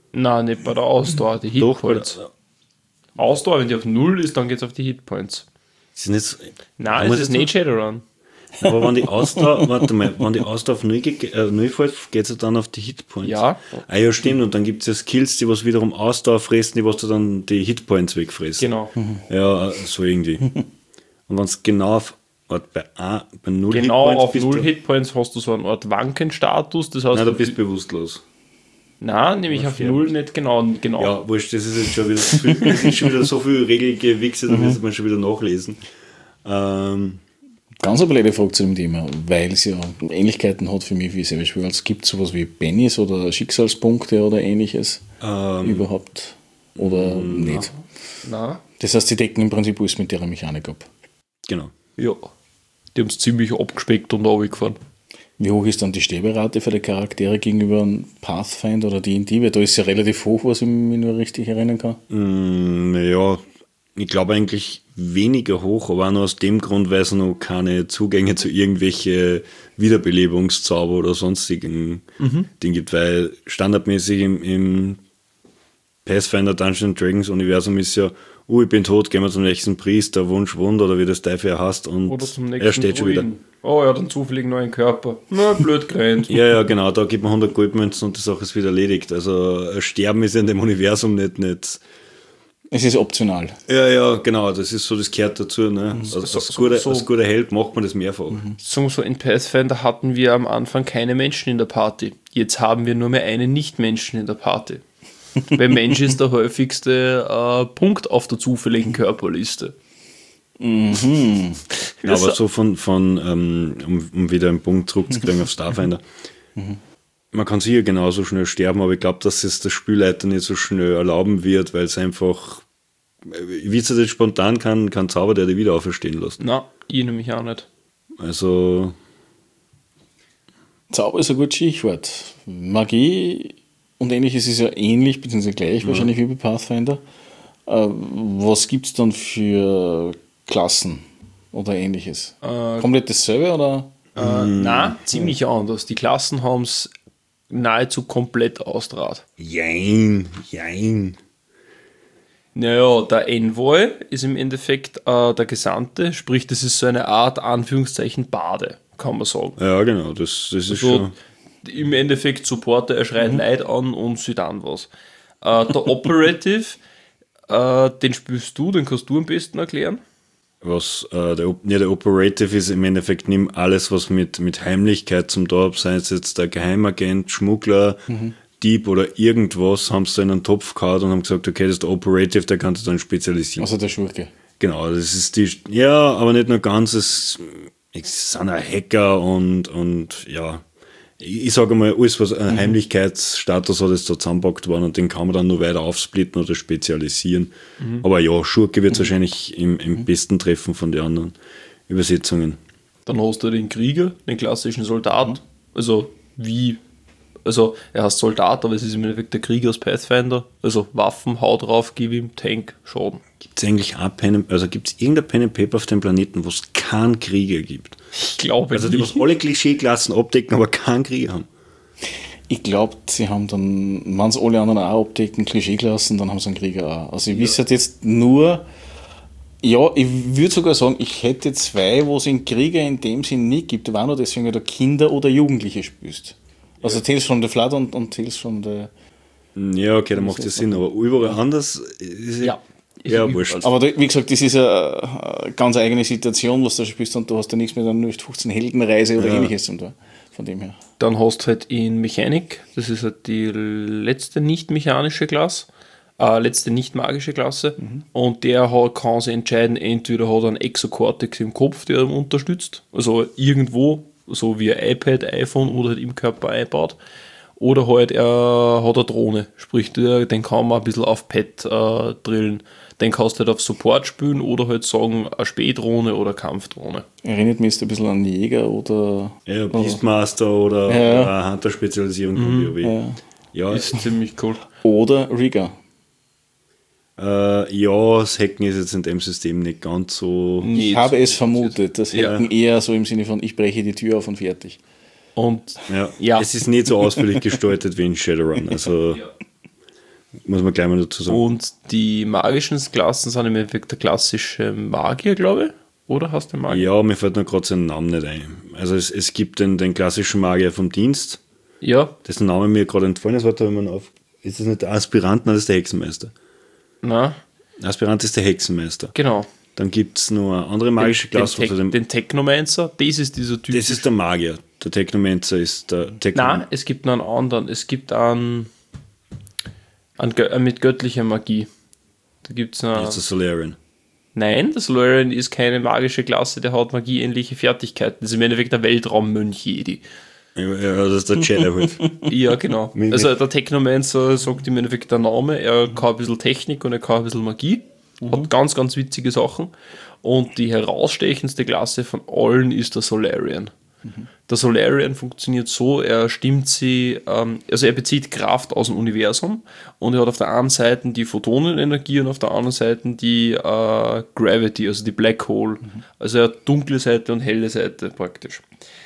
Nein, nicht bei der Ausdauer, die Doch, bei Hitpoints. Ausdauer, wenn die auf null ist, dann geht es auf die Hitpoints. Ist nicht, so- Nein, muss es ist jetzt nicht Shadowrun. Aber wenn die Ausdauer, warte mal, wenn die Ausdauer auf null, ge- äh, null fällt, geht es dann auf die Hitpoints. Ja. Ah ja, stimmt. Und dann gibt es ja Skills, die was wiederum Ausdauer fressen, die was du dann die Hitpoints wegfressen. Genau. Ja, so irgendwie. Und wenn es genau auf, warte, bei, A, bei null Genau Hitpoints auf bist null du, Hitpoints hast du so einen Art Wankenstatus. Das heißt, nein, du du- bist bewusstlos. Nein, nämlich auf fair. null nicht genau. genau. Ja, wurscht, das ist jetzt schon wieder, so viel, das ist schon wieder so viel Regelgewichse, da müsste man schon wieder nachlesen. Ähm, Ganz eine blöde Frage zu dem Thema, weil es ja Ähnlichkeiten hat für mich wie selber Spiel. Es gibt sowas wie Bennies oder Schicksalspunkte oder ähnliches ähm, überhaupt oder nicht. Nein. Das heißt, sie decken im Prinzip alles mit ihrer Mechanik ab. genau. Ja. Die haben es ziemlich abgespeckt und runtergefahren. Wie hoch ist dann die Sterberate für die Charaktere gegenüber einem Pathfinder oder D und D? Weil da ist ja relativ hoch, was ich mich nur richtig erinnern kann. Mm, ja, ich glaube eigentlich weniger hoch, aber auch nur aus dem Grund, weil es noch keine Zugänge zu irgendwelche Wiederbelebungszauber oder sonstigen Dingen gibt, weil standardmäßig im, im Pathfinder Dungeons and Dragons Universum ist ja, oh, ich bin tot, gehen wir zum nächsten Priester, Wunsch, Wunder oder wie das Teufel heißt und Oder zum nächsten er steht schon wieder. Druiden. Oh, er hat einen zufällig neuen Körper. Na, blöd gerannt. Ja, ja, genau, da gibt man hundert Goldmünzen und die Sache ist wieder erledigt. Also ein Sterben ist ja in dem Universum nicht, nicht. Es ist optional. Ja, ja, genau, das ist so, das gehört dazu. Ne? Also, So- als, so- guter, so- als guter Held macht man das mehrfach. Sagen wir so, in Pathfinder hatten wir am Anfang keine Menschen in der Party. Jetzt haben wir nur mehr einen Nicht-Menschen in der Party. Weil Mensch ist der häufigste äh, Punkt auf der zufälligen Körperliste. Ja, aber so von, von ähm, um, um wieder einen Punkt zurückzukriegen auf Starfinder. Man kann sicher genauso schnell sterben, aber ich glaube, dass es der Spielleiter nicht so schnell erlauben wird, weil es einfach, wie es jetzt spontan kann, kann Zauber, der dich wieder auferstehen lässt. Na, ich nämlich auch nicht. Also, Zauber ist ein gutes Stichwort. Magie und ähnliches ist ja ähnlich, beziehungsweise gleich wahrscheinlich wie bei Pathfinder. Äh, was gibt es dann für Klassen oder ähnliches? Äh, Komplett dasselbe oder? Äh, nein, ziemlich anders. Die Klassen haben es nahezu komplett austrahlt. jein, jein. Naja, der Envoy ist im Endeffekt äh, der Gesandte, sprich, das ist so eine Art, Anführungszeichen, Bade, kann man sagen. Ja, genau, das, das ist Also, schon. im Endeffekt Supporter, er schreit Leid an und sieht an was. Äh, der Operative, äh, den spielst du, den kannst du am besten erklären. Was äh, der, Op- ja, der Operative ist im Endeffekt, nimm alles, was mit, mit Heimlichkeit zum Tor, sei es jetzt der Geheimagent, Schmuggler, Dieb oder irgendwas, haben sie da in einen Topf gehauen und haben gesagt, okay, das ist der Operative, der kann sich dann spezialisieren. Also der Schurke. Genau, das ist die, ja, aber nicht nur ganz, es, es sind auch Hacker und, und ja, ich, ich sage mal, alles, was ein Heimlichkeitsstatus hat, ist da zusammenpackt worden und den kann man dann nur weiter aufsplitten oder spezialisieren. Aber ja, Schurke wird es wahrscheinlich im, im besten treffen von den anderen Übersetzungen. Dann hast du den Krieger, den klassischen Soldat. Also wie, also er heißt Soldat, aber es ist im Endeffekt der Krieger aus Pathfinder. Also Waffen, Hau drauf, gib ihm, Tank, Schaden. Gibt es eigentlich auch Pen, also gibt es irgendein Pen and Paper auf dem Planeten, wo es keinen Krieger gibt? Ich glaube Also die nicht. was alle Klischeeklassen abdecken, aber keinen Krieger haben. Ich glaube, sie haben dann, wenn es alle anderen auch abdecken, Klischeeklassen, dann haben sie einen Krieger auch. Also ich wüsste jetzt nur, ja, ich würde sogar sagen, ich hätte zwei, wo es einen Krieger in dem Sinn nicht gibt. War nur deswegen, weil du Kinder oder Jugendliche spielst. Also Tales from the Flood und, und Tales from the... Ja, okay, dann macht das Sinn, aber überall anders ist Ja. ja wurscht. Aber da, wie gesagt, das ist eine, eine ganz eigene Situation, was du da spielst und du hast ja nichts mit einer null fünfzehn Heldenreise oder Ja. ähnliches zum tun. Von dem her. Dann hast du halt in Mechanik, das ist halt die letzte nicht-mechanische Klasse, äh, letzte nicht-magische Klasse, und der hat, kann sich entscheiden, entweder hat er einen Exocortex im Kopf, der ihn unterstützt, also irgendwo, so wie ein iPad, iPhone oder halt im Körper einbaut, oder halt er hat eine Drohne, sprich, der, den kann man ein bisschen auf Pad äh, drillen. Den kannst du halt auf Support spielen oder halt sagen, eine Spähdrohne oder Kampfdrohne. Erinnert mich jetzt ein bisschen an Jäger oder... Ja, Beastmaster oder, Ja. oder Hunter-Spezialisierung von WoW. Ja. Ja, Ist ziemlich cool. Oder Rigger. äh, ja, das Hacken ist jetzt in dem System nicht ganz so. Ich Nicht habe so es vermutet. Das Ja. hätten eher so im Sinne von, ich breche die Tür auf und fertig. Und Ja, Ja. es ist nicht so ausführlich gestaltet wie in Shadowrun. Also, Muss man gleich mal dazu sagen. Und die magischen Klassen sind im Endeffekt der klassische Magier, glaube ich. Oder hast du den Magier? Ja, mir fällt nur gerade seinen Namen nicht ein. Also es, es gibt den, den klassischen Magier vom Dienst, Ja. dessen Name mir gerade entfallen ist. Warte mal auf. Ist das nicht der Aspirant? Nein, das ist der Hexenmeister. Na, Aspirant ist der Hexenmeister. genau. Dann gibt es noch eine andere magische Den, Klasse. den, also Te- den, den Technomancer, das ist dieser Typ. das ist der Magier. Der Technomancer ist der Techno. Nein, es gibt noch einen anderen. Es gibt einen, einen, Gö- einen mit göttlicher Magie. Da gibt es noch. Das ist der Solarian. Nein, der Solarian ist keine magische Klasse, der hat magieähnliche Fertigkeiten. Das ist im Endeffekt der Weltraummönch Jedi. Ja, ja, das ist der Jedi halt. Ja, genau. Mit- Also der Technomancer sagt im Endeffekt der Name, er kann ein bisschen Technik und er kann ein bisschen Magie. Hat ganz, ganz witzige Sachen. Und die herausstechendste Klasse von allen ist der Solarian. Der Solarian funktioniert so, er stimmt sie, ähm, also er bezieht Kraft aus dem Universum und er hat auf der einen Seite die Photonenenergie und auf der anderen Seite die äh, Gravity, also die Black Hole. Also er hat dunkle Seite und helle Seite praktisch.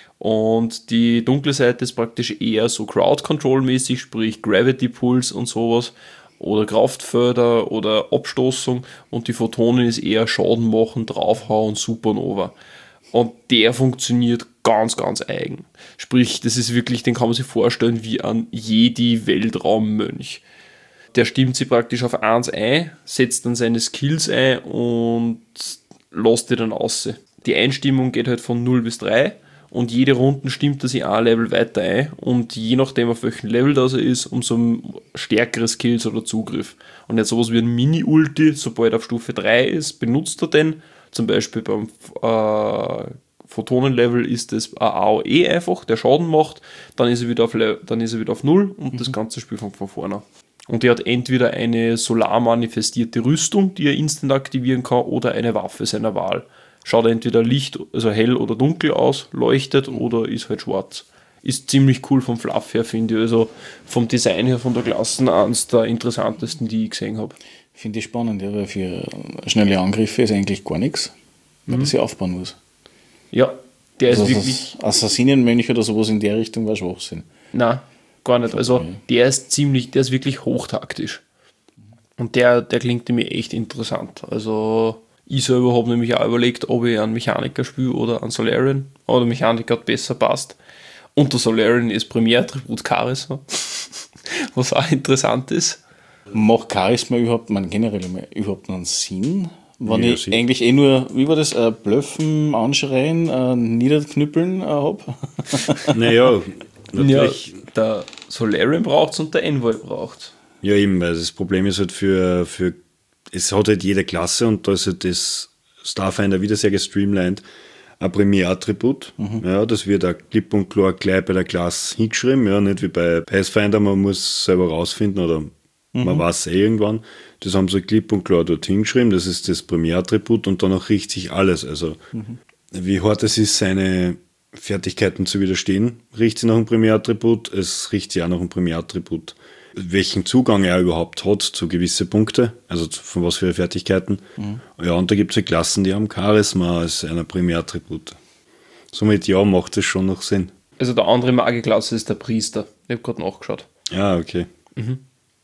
Und die dunkle Seite ist praktisch eher so Crowd-Control-mäßig, sprich Gravity-Pulse und sowas oder Kraftförder oder Abstoßung, und die Photonen ist eher Schaden machen, draufhauen, Supernova. Und der funktioniert ganz, ganz eigen. Sprich, das ist wirklich, den kann man sich vorstellen wie ein Jedi-Weltraummönch. Der stimmt sich praktisch auf eins ein, setzt dann seine Skills ein und lässt die dann aus. Die Einstimmung geht halt von null bis drei und jede Runde stimmt er sich ein Level weiter ein und je nachdem auf welchem Level das er ist, umso stärkere Skills oder Zugriff. Und jetzt sowas wie ein Mini-Ulti, sobald er auf Stufe drei ist, benutzt er den. Zum Beispiel beim äh, Photonenlevel ist das ein A O E einfach, der Schaden macht, dann ist er wieder auf, Le- dann ist er wieder auf null und mhm. das ganze Spiel fängt von vorne an. Und er hat entweder eine solar-manifestierte Rüstung, die er instant aktivieren kann, oder eine Waffe seiner Wahl. Schaut entweder Licht, also hell oder dunkel aus, leuchtet oder ist halt schwarz. Ist ziemlich cool vom Fluff her, finde ich. Also vom Design her, von der Klassen eines der interessantesten, die ich gesehen habe. Finde ich spannend, ja, weil für schnelle Angriffe ist eigentlich gar nichts, weil mhm. das ja aufbauen muss. Ja, der also ist wirklich... Assassinenmönch oder sowas in der Richtung war Schwachsinn. Nein, gar nicht. Also der ist ziemlich, der ist wirklich hochtaktisch. Und der, der klingt mir echt interessant. Also ich selber habe nämlich auch überlegt, ob ich einen Mechaniker spiele oder einen Solarian. Aber der Mechaniker hat besser passt. Und der Solarian ist Primärattribut Charisma. Was auch interessant ist. Macht Charisma überhaupt, man generell mal, überhaupt einen Sinn? Wenn Ja, ich Sinn. eigentlich eh nur, wie war das, äh, blöffen, anschreien, äh, niederknüppeln äh, habe? Naja, Ja, natürlich. der Solarian braucht es und der Envoy braucht. Ja, eben, weil das Problem ist halt für, für, es hat halt jede Klasse und da ist halt das Starfinder wieder sehr gestreamlined, ein Primärattribut. Mhm. Ja, das wird auch klipp und klar gleich bei der Klasse hingeschrieben, ja, nicht wie bei Pathfinder, man muss selber rausfinden oder mhm. man weiß eh irgendwann. Das haben sie klipp und klar dort hingeschrieben, das ist das Primärattribut und danach richtet sich alles. Also, mhm. wie hart es ist, seine Fertigkeiten zu widerstehen, riecht sie nach einem Primärattribut, es riecht sie auch nach einem Primärattribut. Welchen Zugang er überhaupt hat zu gewissen Punkten, also von was für Fertigkeiten. Mhm. Ja, und da gibt es ja Klassen, die haben Charisma als einer Primärattribut. Somit ja, macht es schon noch Sinn. Also der andere Magierklasse ist der Priester. Ich habe gerade nachgeschaut. Ja, okay. Mhm.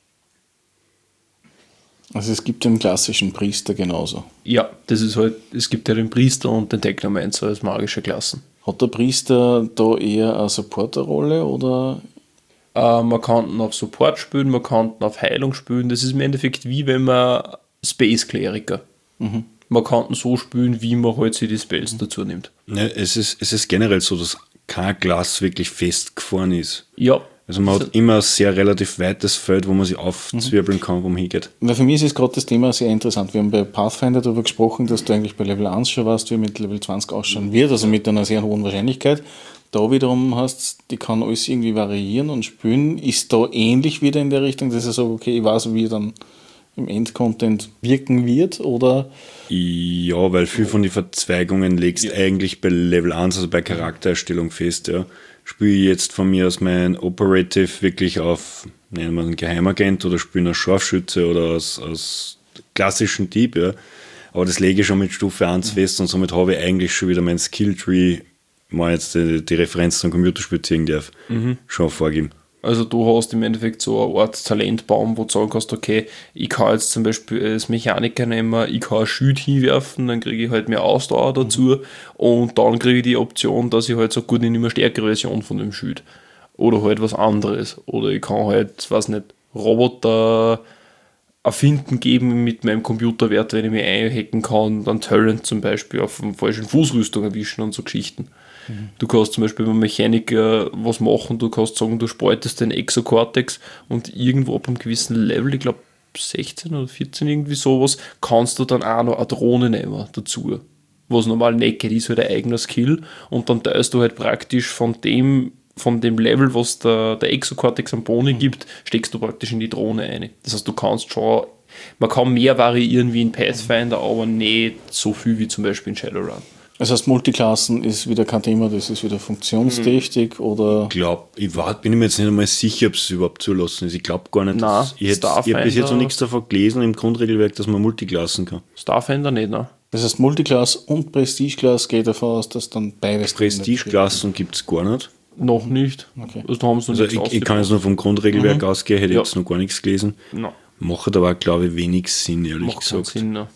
Also es gibt den klassischen Priester genauso. Ja, das ist halt, es gibt ja den Priester und den Technomancer als magische Klassen. Hat der Priester da eher eine Supporterrolle oder? Äh, man kann ihn auf Support spielen, man kann ihn auf Heilung spielen. Das ist im Endeffekt wie wenn man Space-Kleriker. Mhm. Man kann ihn so spielen, wie man halt sich die Spells mhm. dazu nimmt. Ja, es, ist, es ist generell so, dass kein Glas wirklich festgefahren ist. Ja. Also man hat immer ein sehr relativ weites Feld, wo man sich aufzwirbeln kann, wo man hingeht. Weil für mich ist es gerade das Thema sehr interessant. Wir haben bei Pathfinder darüber gesprochen, dass du eigentlich bei Level eins schon weißt, wie mit Level zwanzig ausschauen wird, also mit einer sehr hohen Wahrscheinlichkeit. Da wiederum hast, die kann alles irgendwie variieren und spielen. Ist da ähnlich wieder in der Richtung, dass ich sage, okay, ich weiß, wie dann im Endcontent wirken wird, oder? Ja, weil viel von den Verzweigungen legst ja. eigentlich bei Level eins, also bei Charaktererstellung fest, ja. Spiele ich jetzt von mir aus mein Operative wirklich auf, nennen wir einen Geheimagent oder spiele als Scharfschütze oder als, als klassischen Dieb, ja. Aber das lege ich schon mit Stufe eins mhm. fest und somit habe ich eigentlich schon wieder mein Skilltree, wenn man jetzt die, die Referenz zum Computerspiel ziehen darf, mhm. schon vorgeben. Also du hast im Endeffekt so eine Art Talentbaum, wo du sagen kannst, okay, ich kann jetzt zum Beispiel als Mechaniker nehmen, ich kann ein Schild hinwerfen, dann kriege ich halt mehr Ausdauer dazu und dann kriege ich die Option, dass ich halt so gut, ich nehme eine stärkere Version von dem Schild. Oder halt was anderes. Oder ich kann halt, weiß nicht, Roboter erfinden geben mit meinem Computerwert, wenn ich mich einhacken kann, dann Talent zum Beispiel auf einer falschen Fußrüstung erwischen und so Geschichten. Mhm. Du kannst zum Beispiel beim Mechaniker was machen, du kannst sagen, du spaltest den Exocortex und irgendwo ab einem gewissen Level, ich glaube sechzehn oder vierzehn, irgendwie sowas, kannst du dann auch noch eine Drohne nehmen dazu. Was normal nicht geht, ist halt ein eigener Skill und dann teilst du halt praktisch von dem von dem Level, was der, der Exocortex am Boni mhm. gibt, steckst du praktisch in die Drohne ein. Das heißt, du kannst schon, man kann mehr variieren wie in Pathfinder, aber nicht so viel wie zum Beispiel in Shadowrun. Das heißt, Multiklassen ist wieder kein Thema, das ist wieder funktionstüchtig, mhm. oder? Ich glaube, ich war, bin mir jetzt nicht einmal sicher, ob es überhaupt zulassen ist. Ich glaube gar nicht, Nein, dass, ich, hätte, ich habe bis jetzt noch nichts davon gelesen im Grundregelwerk, dass man Multiklassen kann. Starfinder nicht, ne? Das heißt, Multiclass und Prestige-Class geht davon aus, dass dann beides Prestige-Klassen gibt es gar nicht. Noch nicht. Okay. Also, da haben sie noch also ich, ich kann jetzt nur vom Grundregelwerk mhm. ausgehen, hätte ja. jetzt noch gar nichts gelesen. No. Macht aber, glaube ich, wenig Sinn, ehrlich Macht gesagt. Sinn, ne?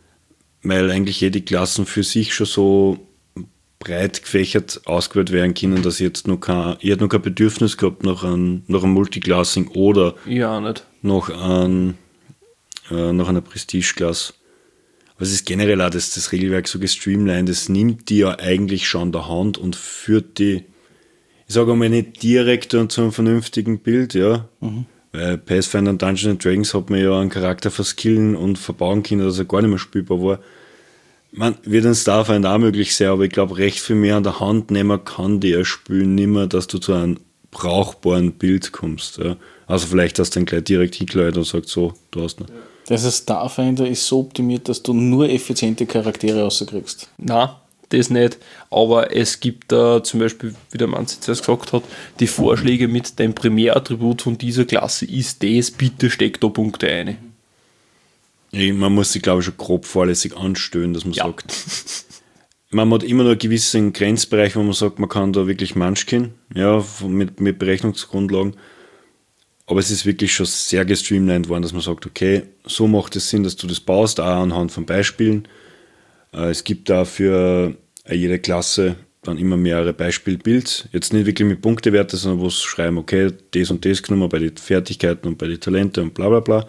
Weil eigentlich jede Klassen für sich schon so breit gefächert ausgewählt werden können, dass ich jetzt noch kein, ich hätte noch kein Bedürfnis gehabt nach einem, nach einem Multiclassing oder ja, nicht. Nach, ein, äh, nach einer Prestige-Klasse. Aber es ist generell auch, dass das Regelwerk so gestreamlined, das nimmt die ja eigentlich schon der Hand und führt die, ich sage einmal nicht direkt und zu einem vernünftigen Bild, ja. Mhm. Weil Pathfinder und Dungeons and Dragons hat man ja einen Charakter verskillen und verbauen können, dass er gar nicht mehr spielbar war. Man wird in Starfinder auch möglich sein, aber ich glaube, recht viel mehr an der Hand nehmen kann die Spiel nicht mehr, dass du zu einem brauchbaren Bild kommst. Ja. Also vielleicht, dass du dann gleich direkt hingeleitet und sagst, so, du hast noch. Das heißt, Starfinder ist so optimiert, dass du nur effiziente Charaktere rauskriegst. Nein, das nicht. Aber es gibt da äh, zum Beispiel, wie der Manzi zuerst gesagt hat, die Vorschläge mit dem Primärattribut von dieser Klasse ist das, bitte steck da Punkte ein. Ja, man muss sich, glaube ich, schon grob vorlässig anstellen, dass man ja. sagt. Man hat immer noch einen gewissen Grenzbereich, wo man sagt, man kann da wirklich manchen, ja, mit, mit Berechnungsgrundlagen. Aber es ist wirklich schon sehr gestreamlined worden, dass man sagt, okay, so macht es Sinn, dass du das baust, auch anhand von Beispielen. Es gibt da für jede Klasse dann immer mehrere Beispielbuilds. Jetzt nicht wirklich mit Punktewerte, sondern wo sie schreiben, okay, das und das genommen bei den Fertigkeiten und bei den Talenten und bla bla bla.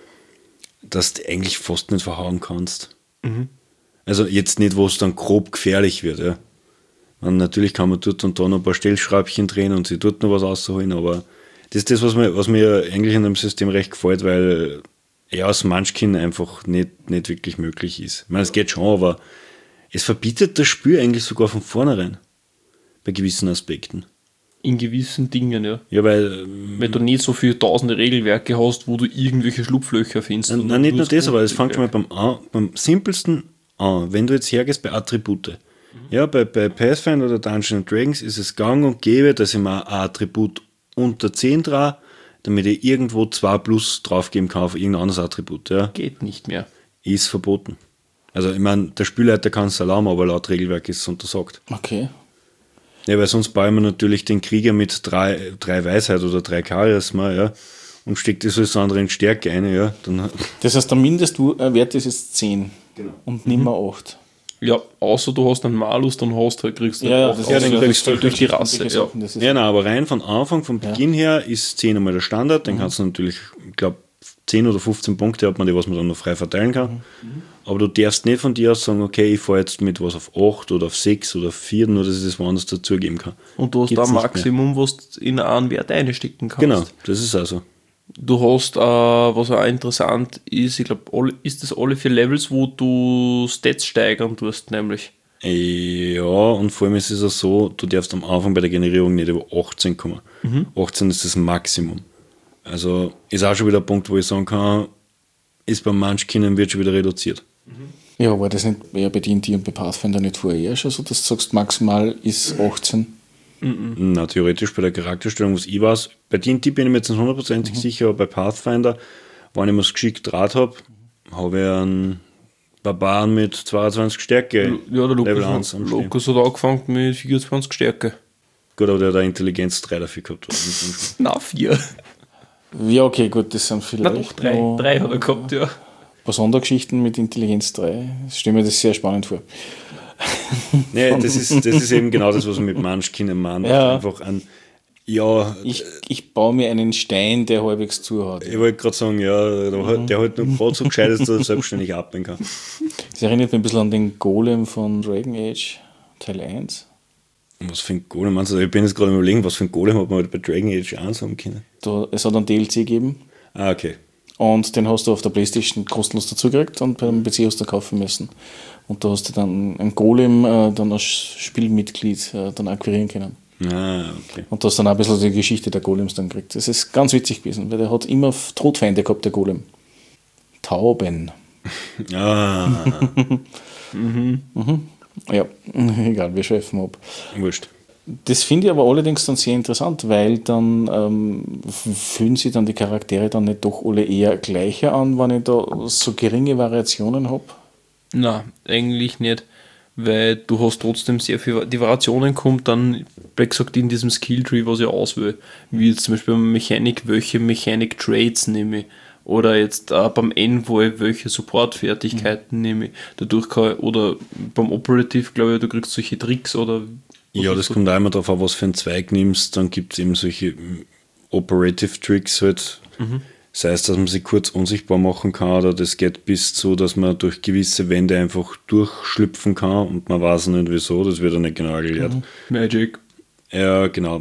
Dass du eigentlich fast nicht verhauen kannst. Mhm. Also jetzt nicht, wo es dann grob gefährlich wird. Ja. Und natürlich kann man dort und da noch ein paar Stellschräubchen drehen und sie dort noch was rausholen, aber das ist das, was mir, was mir eigentlich in dem System recht gefällt, weil ja, aus Munchkin einfach nicht, nicht wirklich möglich ist. Ich meine, es geht schon, aber es verbietet das Spiel eigentlich sogar von vornherein. Bei gewissen Aspekten. In gewissen Dingen, ja. Ja, weil... Wenn du nicht so viele tausende Regelwerke hast, wo du irgendwelche Schlupflöcher findest. Nein, nein nicht nur das, aber es fängt schon mal beim, an, beim simpelsten an. Wenn du jetzt hergehst bei Attribute. Mhm. Ja, bei, bei Pathfinder oder Dungeons and Dragons ist es gang und gäbe, dass ich mir ein Attribut unter zehn drahe, damit ich irgendwo zwei Plus draufgeben kann auf irgendein anderes Attribut. Ja. Geht nicht mehr. Ist verboten. Also ich meine, der Spielleiter kann es erlauben, aber laut Regelwerk ist es untersagt. Okay. Ja, weil sonst bauen wir natürlich den Krieger mit drei, drei Weisheit oder drei Charisma, ja, und steckt das alles andere in Stärke ein, ja. Dann das heißt, der Mindestwert ist jetzt zehn. Genau. Und nicht mehr acht. Ja, außer du hast einen Malus, dann hast du, kriegst du ja, das ja, den kriegst du durch die Rasse. Ja, ja nein, aber rein von Anfang, vom Beginn ja. her ist zehn einmal der Standard, dann mhm. kannst du natürlich, ich glaube, zehn oder fünfzehn Punkte hat man die, was man dann noch frei verteilen kann. Mhm. Aber du darfst nicht von dir aus sagen, okay, ich fahre jetzt mit was auf acht oder auf sechs oder auf vier, nur dass ich das woanders dazugeben kann. Und du hast da ein Maximum, was du in einen Wert einstecken kannst. Genau, das ist also. Du hast, äh, was auch interessant ist, ich glaube, ist das alle vier Levels, wo du Stats steigern tust, nämlich. Ja, und vor allem ist es auch so, du darfst am Anfang bei der Generierung nicht über achtzehn kommen. Mhm. achtzehn ist das Maximum. Also ist auch schon wieder ein Punkt, wo ich sagen kann, ist beim Munchkin wird schon wieder reduziert. Mhm. Ja, aber das nicht eher bei D und D und bei Pathfinder nicht vorher schon so, dass du sagst, maximal ist achtzehn? Mhm. Na, theoretisch bei der Charakterstellung, was ich weiß, bei D und D bin ich mir jetzt nicht hundertprozentig mhm. sicher, aber bei Pathfinder, wenn ich mir es geschickt draht habe, habe ich einen Barbaren mit zweiundzwanzig Stärke. Ja, der Lukas, hat, Lukas hat angefangen mit vierundzwanzig Stärke. Gut, aber der hat eine Intelligenz drei dafür gehabt. Na, vier. Ja, okay, gut, das sind vielleicht Na doch, drei. noch Drei hat er gehabt, ja. Sondergeschichten mit Intelligenz drei. Ich stelle mir das sehr spannend vor. Nee, das ist, das ist eben genau das, was man mit Munchkin meint. Ja. Einfach ein, ja, Ich, ich baue mir einen Stein, der halbwegs zuhaut. ich wollte gerade sagen, ja, der, hat- der halt nur gerade so gescheit ist, dass er selbstständig atmen kann. Das erinnert mich ein bisschen an den Golem von Dragon Age Teil eins. Was für ein Golem meinst du? Ich bin jetzt gerade am überlegen, was für ein Golem hat man halt bei Dragon Age eins haben können. Da, es hat einen D L C gegeben Ah, okay. und den hast du auf der Playstation kostenlos dazu gekriegt und beim P C hast du kaufen müssen. Und da hast du dann einen Golem äh, dann als Spielmitglied äh, dann akquirieren können. Ah, okay. Und du hast dann auch ein bisschen die Geschichte der Golems dann gekriegt. Das ist ganz witzig gewesen, weil der hat immer Todfeinde gehabt, der Golem. Tauben. Ah, Ja, egal, wir schweifen ab. wurscht. Das finde ich aber allerdings dann sehr interessant, weil dann ähm, fühlen sich dann die Charaktere dann nicht doch alle eher gleicher an, wenn ich da so geringe Variationen habe. Na, eigentlich nicht, weil du hast trotzdem sehr viel, die Variationen kommt dann, wie gesagt, in diesem Skilltree, was ich auswähle, wie jetzt zum Beispiel beim Mechanik, welche Mechanik Traits nehme ich, oder jetzt äh, beim Envoy, welche Support-Fertigkeiten nehme ich, dadurch kann ich, oder beim Operative, glaube ich, du kriegst solche Tricks oder Ja, das kommt auch immer darauf an, was für einen Zweig nimmst. Dann gibt es eben solche mm, Operative Tricks halt. Sei es, dass man sie kurz unsichtbar machen kann, oder das geht bis zu, dass man durch gewisse Wände einfach durchschlüpfen kann und man weiß nicht wieso, das wird ja nicht genau erklärt. Magic. Ja, genau.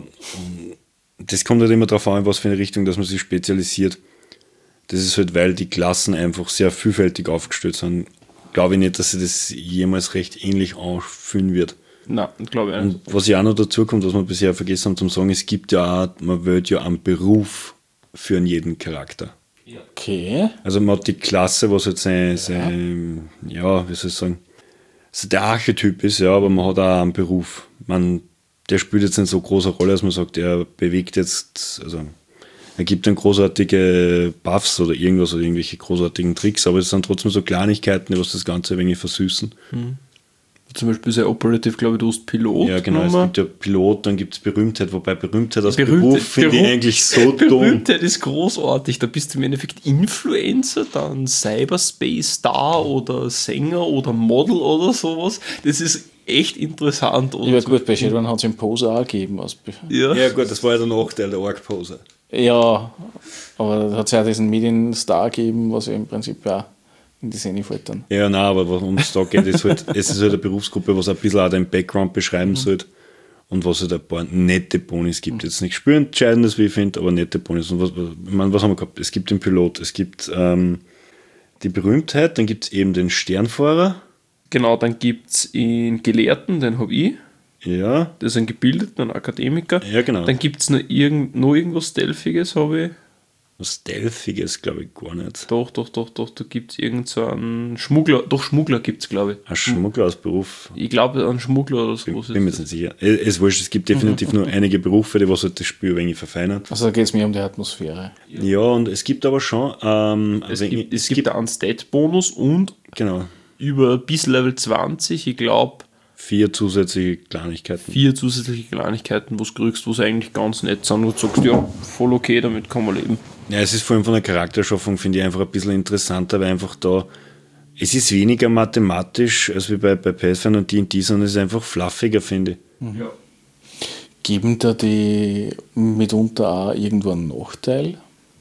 Das kommt halt immer darauf an, in was für eine Richtung, dass man sich spezialisiert. Das ist halt, weil die Klassen einfach sehr vielfältig aufgestellt sind. Glaube ich nicht, dass sich das jemals recht ähnlich anfühlen wird. Nein, glaube ich nicht. Und was ja auch noch dazu kommt, was wir bisher vergessen haben zum sagen, es gibt ja auch, man wählt ja einen Beruf für jeden Charakter. Okay. Also man hat die Klasse, was halt sein, sein ja, wie soll ich sagen, also der Archetyp ist, ja, aber man hat auch einen Beruf. Man, der spielt jetzt nicht so große Rolle, dass man sagt, er bewegt jetzt, also er gibt dann großartige Buffs oder irgendwas oder irgendwelche großartigen Tricks, aber es sind trotzdem so Kleinigkeiten, die was das Ganze ein wenig versüßen. Zum Beispiel sehr Operative, glaube ich, du hast Pilot. Ja, genau, Nummer. es gibt ja Pilot, dann gibt es Berühmtheit, wobei Berühmtheit als Berühmte- Beruf finde ich Berühmt- eigentlich so dumm. Berühmtheit ist großartig. Da bist du im Endeffekt Influencer, dann Cyberspace-Star oder Sänger oder Model oder sowas. Das ist echt interessant. Und Ja gut, bei Shadowrun hat es einen Poser auch gegeben. Aus Be- ja. Ja gut, das war ja der Nachteil der Org-Poser. Ja, aber da hat es ja auch diesen Medienstar gegeben, was ja im Prinzip ja in die Szene fällt dann. Ja, nein, aber worum es da geht, ist halt, es ist halt eine Berufsgruppe, was ein bisschen auch den Background beschreiben sollte und was halt ein paar nette Bonis gibt. Jetzt nicht spielentscheidendes, wie ich finde, aber nette Bonis. Und was, ich meine, was haben wir gehabt? Es gibt den Pilot, es gibt ähm, die Berühmtheit, dann gibt es eben den Sternfahrer. Genau, dann gibt es den Gelehrten, den habe ich. Ja, Das ist ein Gebildeter, ein Akademiker. ja genau. Dann gibt es noch, irgend, noch irgendwas Stealthiges, habe ich. Was Stealthiges glaube ich gar nicht. Doch, doch, doch, doch, da gibt es irgend so einen Schmuggler. Doch, Schmuggler gibt es, glaube ich. Ein Schmuggler aus Beruf. Ich glaube, ein Schmuggler oder Bin, sowas bin mir jetzt nicht sicher. Es ist wurscht, es gibt definitiv nur einige Berufe, die was halt das Spiel ein wenig verfeinern. Also da geht es mir um die Atmosphäre. Ja, und es gibt aber schon, ähm, Es ein gibt, wenig- es gibt einen Stat-Bonus und genau, über bis Level zwanzig, ich glaube, vier zusätzliche Kleinigkeiten. vier zusätzliche Kleinigkeiten, was du kriegst, was eigentlich ganz nett sind, wo du sagst, ja, voll okay, damit kann man leben. Ja, es ist vor allem von der Charakterschaffung, finde ich, einfach ein bisschen interessanter, weil einfach da, es ist weniger mathematisch als wie bei, bei Pathfinder und D und D, sondern es ist einfach fluffiger, finde ich. Ja. Geben da die mitunter auch irgendwo einen Nachteil?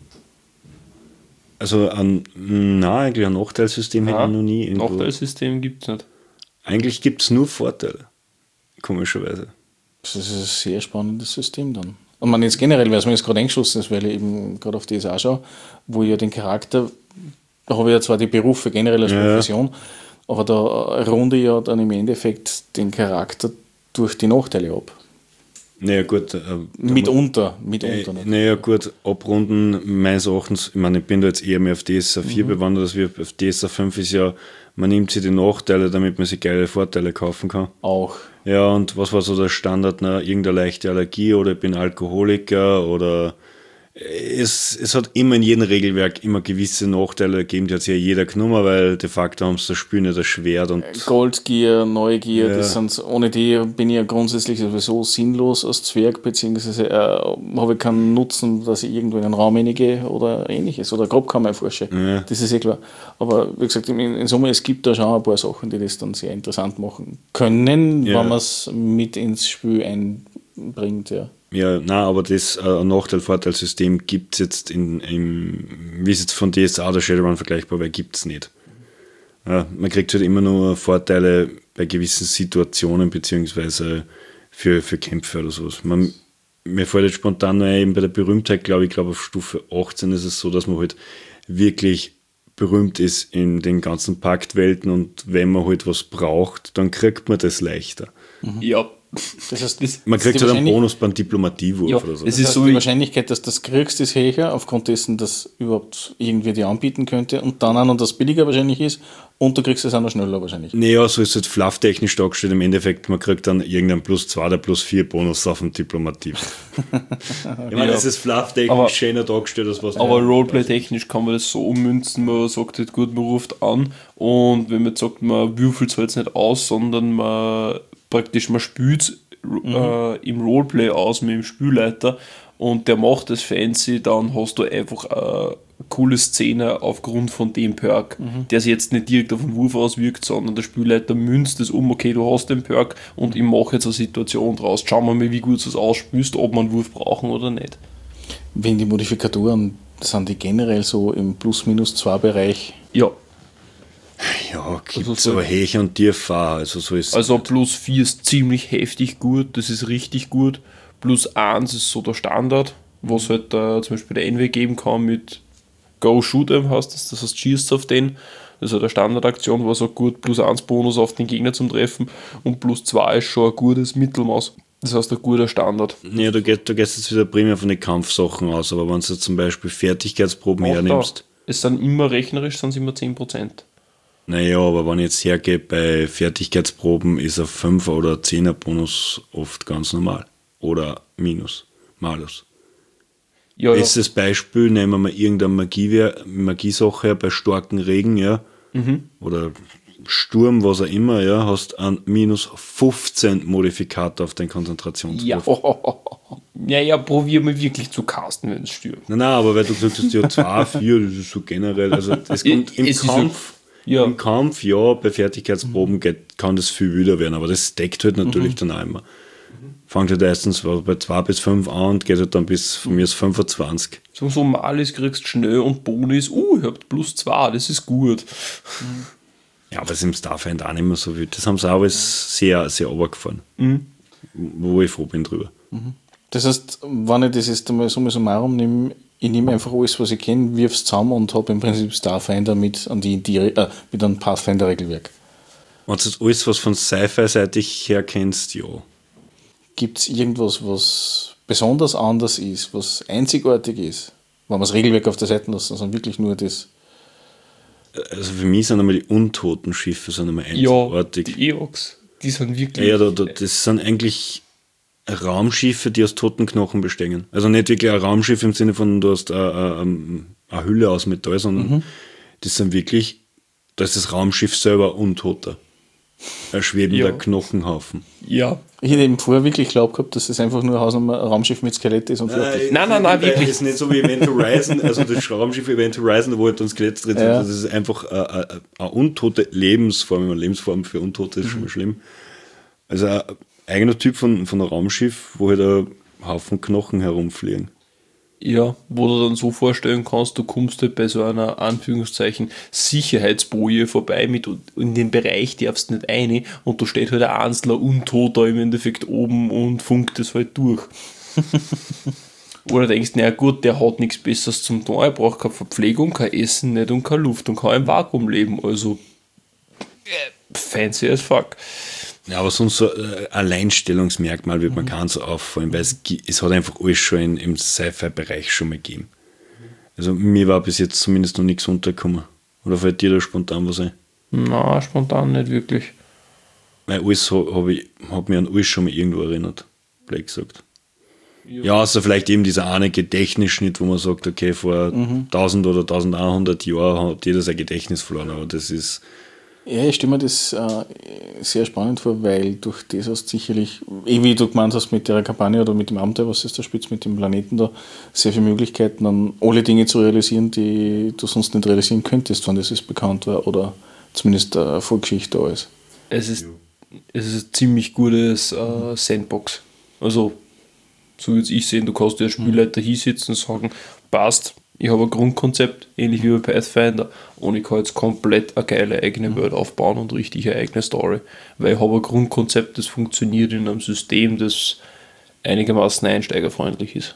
Also, ein, na, eigentlich ein Nachteilssystem hätte ich noch nie irgendwo. Nachteilssystem gibt es nicht. Eigentlich gibt es nur Vorteile, komischerweise. Das ist ein sehr spannendes System dann. Und man jetzt generell, weil es mir jetzt gerade eingeschlossen ist, weil ich eben gerade auf das auch schaue, wo ich ja den Charakter, da habe ich ja zwar die Berufe generell als Ja. Profession, aber da runde ich ja dann im Endeffekt den Charakter durch die Nachteile ab. Naja, gut. Äh, Mitunter, Äh, mitunter. nicht. naja, gut, abrunden meines Erachtens, ich meine, ich bin da jetzt eher mehr auf D S A vier Mhm. bewandert, als wir auf D S A fünf ist ja, man nimmt sich die Nachteile, damit man sich geile Vorteile kaufen kann. Auch. Ja, und was war so der Standard? Na, irgendeine leichte Allergie oder ich bin Alkoholiker oder Es, es hat immer in jedem Regelwerk immer gewisse Nachteile gegeben, die hat sich ja jeder genommen, weil de facto haben sie das Spiel nicht erschwert. Und Goldgier, Neugier, Ja. das sind, ohne die bin ich ja grundsätzlich sowieso sinnlos als Zwerg, beziehungsweise äh, habe ich keinen Nutzen, dass ich irgendwo in einen Raum reingehe oder ähnliches, oder Grabkammer erforsche. Ja. Das ist eh klar. Aber wie gesagt, in, in Summe, es gibt da schon ein paar Sachen, die das dann sehr interessant machen können, Ja. wenn man es mit ins Spiel einbringt, ja. Ja, nein, aber das äh, ein Nachteil-Vorteil-System gibt es jetzt in, im, wie es jetzt von D S A oder Shadowrun vergleichbar wäre, gibt es nicht. Ja, man kriegt halt immer nur Vorteile bei gewissen Situationen, beziehungsweise für, für Kämpfe oder sowas. Man, mir fällt jetzt spontan nur ein, eben bei der Berühmtheit, glaube ich, glaube auf Stufe achtzehn ist es so, dass man halt wirklich berühmt ist in den ganzen Paktwelten und wenn man halt was braucht, dann kriegt man das leichter. Ja, Das heißt, das, Man kriegt die halt einen wahrscheinlich- Bonus beim Diplomatiewurf Ja, oder so. es Das ist heißt, so die wie- Wahrscheinlichkeit, dass du das kriegst, ist höher, aufgrund dessen, dass überhaupt irgendwie dir anbieten könnte und dann auch noch das billiger wahrscheinlich ist und du kriegst es auch noch schneller wahrscheinlich. Naja, so ist es halt flufftechnisch dargestellt. Im Endeffekt, man kriegt dann irgendeinen plus zwei oder plus vier Bonus auf den Diplomatie. Ich meine, Ja. es ist flufftechnisch Aber- schöner dargestellt, als was Aber Roleplay-technisch kann man das so ummünzen, man sagt halt gut, man ruft an und wenn man jetzt sagt, man würfelt es halt nicht aus, sondern man praktisch, man spielt äh, im Roleplay aus mit dem Spielleiter und der macht das fancy, dann hast du einfach eine coole Szene aufgrund von dem Perk, der sich jetzt nicht direkt auf den Wurf auswirkt, sondern der Spielleiter münzt es um, okay, du hast den Perk und ich mache jetzt eine Situation draus. Schauen wir mal, wie gut du es ausspielst, ob wir einen Wurf brauchen oder nicht. Wenn die Modifikatoren, sind die generell so im Plus-Minus-zwei-Bereich. Ja, Ja, gibt Also es so- aber Hecher und Tierfahr. Also so ist also plus vier ist ziemlich heftig gut, das ist richtig gut. Plus eins ist so der Standard, was halt äh, zum Beispiel der N W geben kann mit Go Shoot 'em heißt das, das heißt schießt auf den. Das ist halt eine Standardaktion, was auch gut, plus eins Bonus auf den Gegner zum Treffen und plus zwei ist schon ein gutes Mittelmaß. Das heißt ein guter Standard. Ja, du gehst, du gehst jetzt wieder primär von den Kampfsachen aus, aber wenn du jetzt zum Beispiel Fertigkeitsproben Auch da, hernimmst, es sind immer rechnerisch, sind es immer zehn Prozent. naja, aber wenn ich jetzt hergehe, bei Fertigkeitsproben ist ein fünfer oder ein zehner Bonus oft ganz normal. Oder Minus, Malus. Ja, ja. Bestes Beispiel, nehmen wir mal irgendeine Magie, Magiesache bei starken Regen, ja, Mhm. oder Sturm, was auch immer, ja, hast einen minus fünfzehn Modifikator auf den Konzentrationswurf. Ja. ja, ja, probier mal wirklich zu casten, wenn es stürmt. Nein, nein, aber weil du gesagt hast, ja, zwei, vier, das ist so generell, also es kommt im Es ist so- Kampf, ja. im Kampf, ja, bei Fertigkeitsproben geht, kann das viel wilder werden, aber das deckt halt natürlich dann auch immer. Fängt halt erstens bei zwei bis fünf an und geht halt dann bis von mir aus fünfundzwanzig. So, so Malis kriegst du schnell und Bonus, uh, ihr habt plus zwei, das ist gut. Ja, aber es ist im Starfinder auch nicht mehr so wild. Das haben sie auch alles sehr, sehr runtergefahren. Wo ich froh bin drüber. Das heißt, wenn ich das jetzt einmal summa summarum nehme, ich nehme einfach alles, was ich kenne, wirf es zusammen und habe im Prinzip Starfinder mit, an die, die, äh, mit einem Pathfinder-Regelwerk. Wenn du jetzt alles, was von Sci-Fi-seitig her kennst, ja. Gibt es irgendwas, was besonders anders ist, was einzigartig ist? Wenn man das Regelwerk auf der Seite lässt, sondern wirklich nur das. Also für mich sind einmal die untoten Schiffe sind einmal Ja, einzigartig. die Eox, die sind wirklich. Ja, da, da, das sind eigentlich Raumschiffe, die aus toten Knochen bestehen. Also nicht wirklich ein Raumschiff im Sinne von, du hast eine, eine, eine Hülle aus Metall, sondern das sind wirklich, da ist das Raumschiff selber untoter. Ein schwebender Ja. Knochenhaufen. Ja. Ich hätte eben vorher wirklich geglaubt gehabt, dass es einfach nur ein Hausnummer- ein Raumschiff mit Skelett ist und fertig. Nein, nein, nein, Weil wirklich. Es ist nicht so wie Event Horizon, also das Raumschiff Event Horizon, wo halt dann Skelett drin sind. Ja. Das ist einfach eine, eine, eine untote Lebensform. Eine Lebensform für Untote ist schon mal schlimm. Also ein eigener Typ von, von einem Raumschiff, wo halt ein Haufen Knochen herumfliegen. Ja, wo du dann so vorstellen kannst, du kommst halt bei so einer Anführungszeichen Sicherheitsboje vorbei mit in den Bereich darfst nicht rein und da steht halt ein einzelner Untoter im Endeffekt oben und funkt es halt durch. Oder denkst, naja gut, der hat nichts Besseres zum tun, er braucht keine Verpflegung, kein Essen nicht und keine Luft und kann im Vakuum leben, also äh, fancy as fuck. Ja, aber sonst so ein Alleinstellungsmerkmal wird man keins so auffallen, weil es, gi- es hat einfach alles schon in, im Sci-Fi-Bereich schon mal gegeben. Also mir war bis jetzt zumindest noch nichts untergekommen. Oder fällt dir da spontan was ein? Na, spontan nicht wirklich. Weil alles habe ich hab mich an alles schon mal irgendwo erinnert, blöd gesagt. Ja, also vielleicht eben dieser eine Gedächtnisschnitt, wo man sagt, okay, vor mhm. tausend oder eintausendeinhundert Jahren hat jeder sein Gedächtnis verloren, aber das ist... Ja, ich stelle mir das äh, sehr spannend vor, weil durch das hast sicherlich, eh wie du gemeint hast mit der Kampagne oder mit dem Abenteuer, was ist da spielt, mit dem Planeten da, sehr viele Möglichkeiten, dann alle Dinge zu realisieren, die du sonst nicht realisieren könntest, wenn das ist bekannt war oder zumindest äh, Vorgeschichte da ist. Es ist, es ist ein ziemlich gutes äh, Sandbox. Also, so würde ich sehen, du kannst dir als Spielleiter hinsitzen und sagen, passt, ich habe ein Grundkonzept, ähnlich wie bei Pathfinder, und ich kann jetzt komplett eine geile eigene Welt aufbauen und richtig eine eigene Story. Weil ich habe ein Grundkonzept, das funktioniert in einem System, das einigermaßen einsteigerfreundlich ist.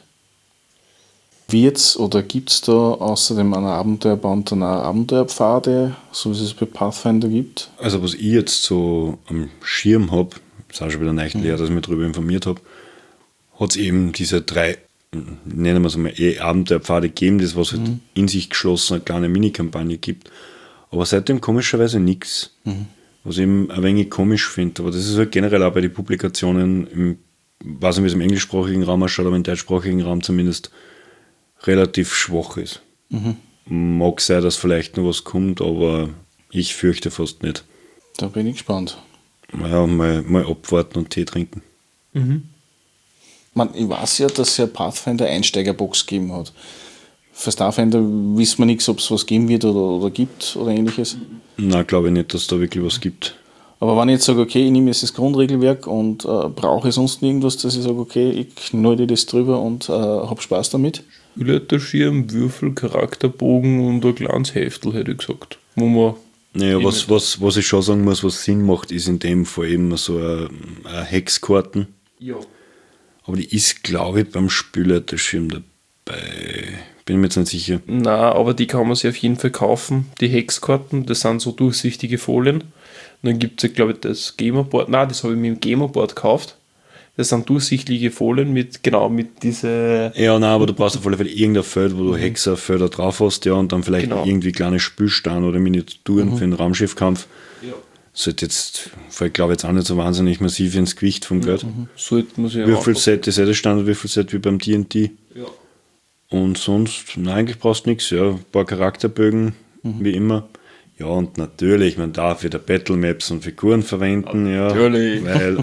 Wird's oder gibt es da außerdem einer Abenteuerband dann auch Abenteuerpfade, so wie es bei Pathfinder gibt? Also was ich jetzt so am Schirm habe, das ist auch schon wieder nicht leer, dass ich mich darüber informiert habe, hat es eben diese drei, nennen wir es mal, eh Abenteuerpfade gegeben, das was halt mhm. in sich geschlossen eine kleine Minikampagne gibt. Aber seitdem komischerweise nichts. Mhm. Was ich eben ein wenig komisch finde. Aber das ist halt generell auch bei den Publikationen, im, weiß nicht, wie es im englischsprachigen Raum ausschaut, aber im deutschsprachigen Raum zumindest relativ schwach ist. Mhm. Mag sein, dass vielleicht noch was kommt, aber ich fürchte fast nicht. Da bin ich gespannt. Ja, mal, mal abwarten und Tee trinken. Mhm. Man, ich weiß ja, dass es ja Pathfinder Einsteigerbox gegeben hat. Für Starfinder wissen wir nichts, ob es was geben wird oder, oder gibt oder ähnliches. Nein, glaube ich nicht, dass es da wirklich was gibt. Aber wenn ich jetzt sage, okay, ich nehme jetzt das Grundregelwerk und äh, brauche sonst irgendwas, dass ich sage, okay, ich knall das drüber und äh, habe Spaß damit. Spielleiterschirm, Würfel, Charakterbogen und ein kleines Heftel, hätte ich gesagt. Wo man naja, was, was, was ich schon sagen muss, was Sinn macht, ist in dem Fall eben so eine, eine Hexkarten. Ja. Aber die ist, glaube ich, beim Spielleiterschirm dabei. Bin mir jetzt nicht sicher. Na, aber die kann man sich auf jeden Fall kaufen. Die Hexkarten, das sind so durchsichtige Folien. Und dann gibt es ja, glaube ich, das Gamerboard. Nein, das habe ich mir im Gamerboard gekauft. Das sind durchsichtige Folien mit, genau, mit diese... Ja, nein, aber du brauchst auf alle Fälle irgendein Feld, wo du Hexerfelder drauf hast, ja, und dann vielleicht genau. irgendwie kleine Spielsteine oder Miniaturen mhm. für einen Raumschiffkampf. Ja. Sollte jetzt, ich glaube jetzt auch nicht so wahnsinnig massiv ins Gewicht vom Geld. Mhm. Sollte man sich Würfelset ist ja das Standard-Würfelset wie beim D und D. Ja. Und sonst, nein, eigentlich brauchst du nichts, ja, ein paar Charakterbögen, mhm. wie immer. Ja, und natürlich, man darf wieder Battlemaps und Figuren verwenden, ja, natürlich. Weil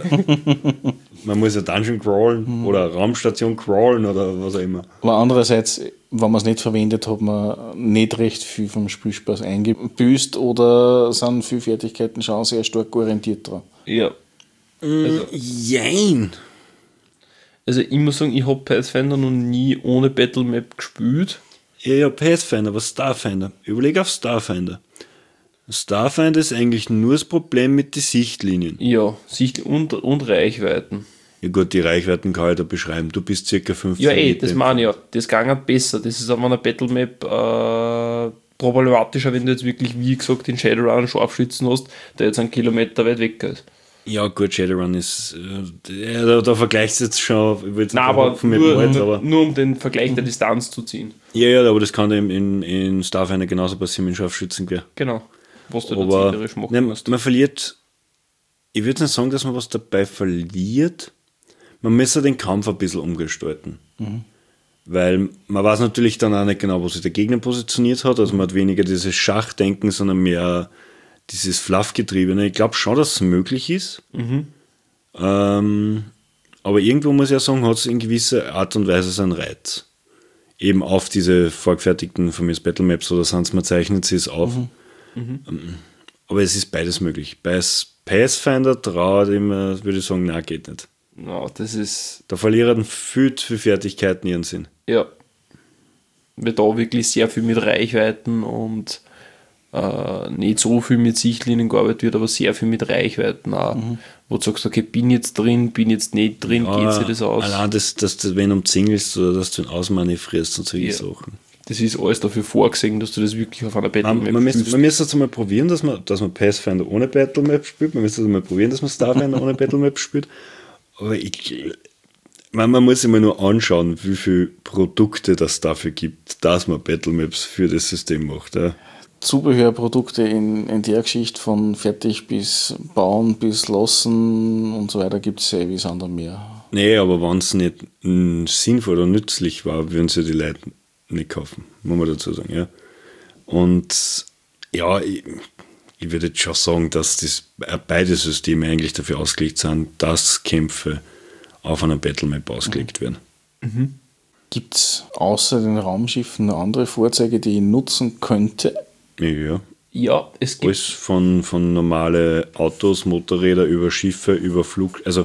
man muss ja Dungeon crawlen mhm. oder Raumstation crawlen oder was auch immer. Aber andererseits, wenn man es nicht verwendet, hat man nicht recht viel vom Spielspaß eingebüßt oder sind viele Fertigkeiten schon sehr stark orientiert dran. Ja. Also, jein. Also ich muss sagen, ich habe Pathfinder noch nie ohne Battlemap gespielt. Ja, ja, Pathfinder, aber Starfinder. Überleg auf Starfinder. Starfinder ist eigentlich nur das Problem mit den Sichtlinien. Ja, Sicht und, und Reichweiten. Ja gut, die Reichweiten kann ich da beschreiben. Du bist circa fünfzehn Ja, eh, Meter das meine ich ja. Das ging besser. Das ist auf einer Battlemap äh, problematischer, wenn du jetzt wirklich, wie gesagt, den Shadowrun Scharfschützen hast, der jetzt einen Kilometer weit weg ist. Ja gut, Shadowrun ist, äh, da, da vergleichst du jetzt schon, ich will jetzt Nein, aber mit nur, Wald, nur, aber nur um den Vergleich der Distanz zu ziehen. Ja, ja, aber das kann in, in, in Starfinder genauso passieren mit Scharfschützengewehr. Genau, was du aber, da zielerisch machen ne, musst. Man verliert, ich würde nicht sagen, dass man was dabei verliert, man müsste den Kampf ein bisschen umgestalten. Mhm. Weil man weiß natürlich dann auch nicht genau, wo sich der Gegner positioniert hat, also man hat weniger dieses Schachdenken, sondern mehr dieses Fluffgetriebene. Ich glaube schon, dass es möglich ist. Mhm. Ähm, aber irgendwo muss ich ja sagen, hat es in gewisser Art und Weise seinen Reiz. Eben auf diese vorgefertigten von mir Battlemaps oder sonst man zeichnet sie es auf. Mhm. Mhm. Aber es ist beides möglich. Bei Pathfinder traut immer, würde ich sagen, nein, geht nicht. No, das ist... Da verlieren viel zu viele Fertigkeiten ihren Sinn. Ja. Weil da wirklich sehr viel mit Reichweiten und äh, nicht so viel mit Sichtlinien gearbeitet wird, aber sehr viel mit Reichweiten auch. Mhm. Wo du sagst, okay, bin jetzt drin, bin jetzt nicht drin, ja, geht sich das aus? Allein, dass, dass du wen umzingelst oder dass du ihn ausmanövrierst und solche ja. Sachen. Das ist alles dafür vorgesehen, dass du das wirklich auf einer Battlemap man, man spielst. Man müsste jetzt mal probieren, dass man, dass man Pathfinder ohne Battlemap spielt. Man müsste jetzt mal probieren, dass man Starfinder ohne Battlemap spielt. Aber ich, man, man muss sich mal nur anschauen, wie viele Produkte das dafür gibt, dass man Battlemaps für das System macht. Ja. Zubehörprodukte in, in der Geschichte von fertig bis bauen bis lassen und so weiter gibt es ja wie Sand am Meer. Nee, aber wenn es nicht mh, sinnvoll oder nützlich war, würden sie die Leute nicht kaufen, muss man dazu sagen, ja. Und ja, ich, ich würde jetzt schon sagen, dass das, beide Systeme eigentlich dafür ausgelegt sind, dass Kämpfe auf einer Battlemap ausgelegt werden. Mhm. Gibt es außer den Raumschiffen noch andere Fahrzeuge, die ich nutzen könnte? Ja. Ja, es gibt. Alles von, von normale Autos, Motorräder über Schiffe, über Flug, also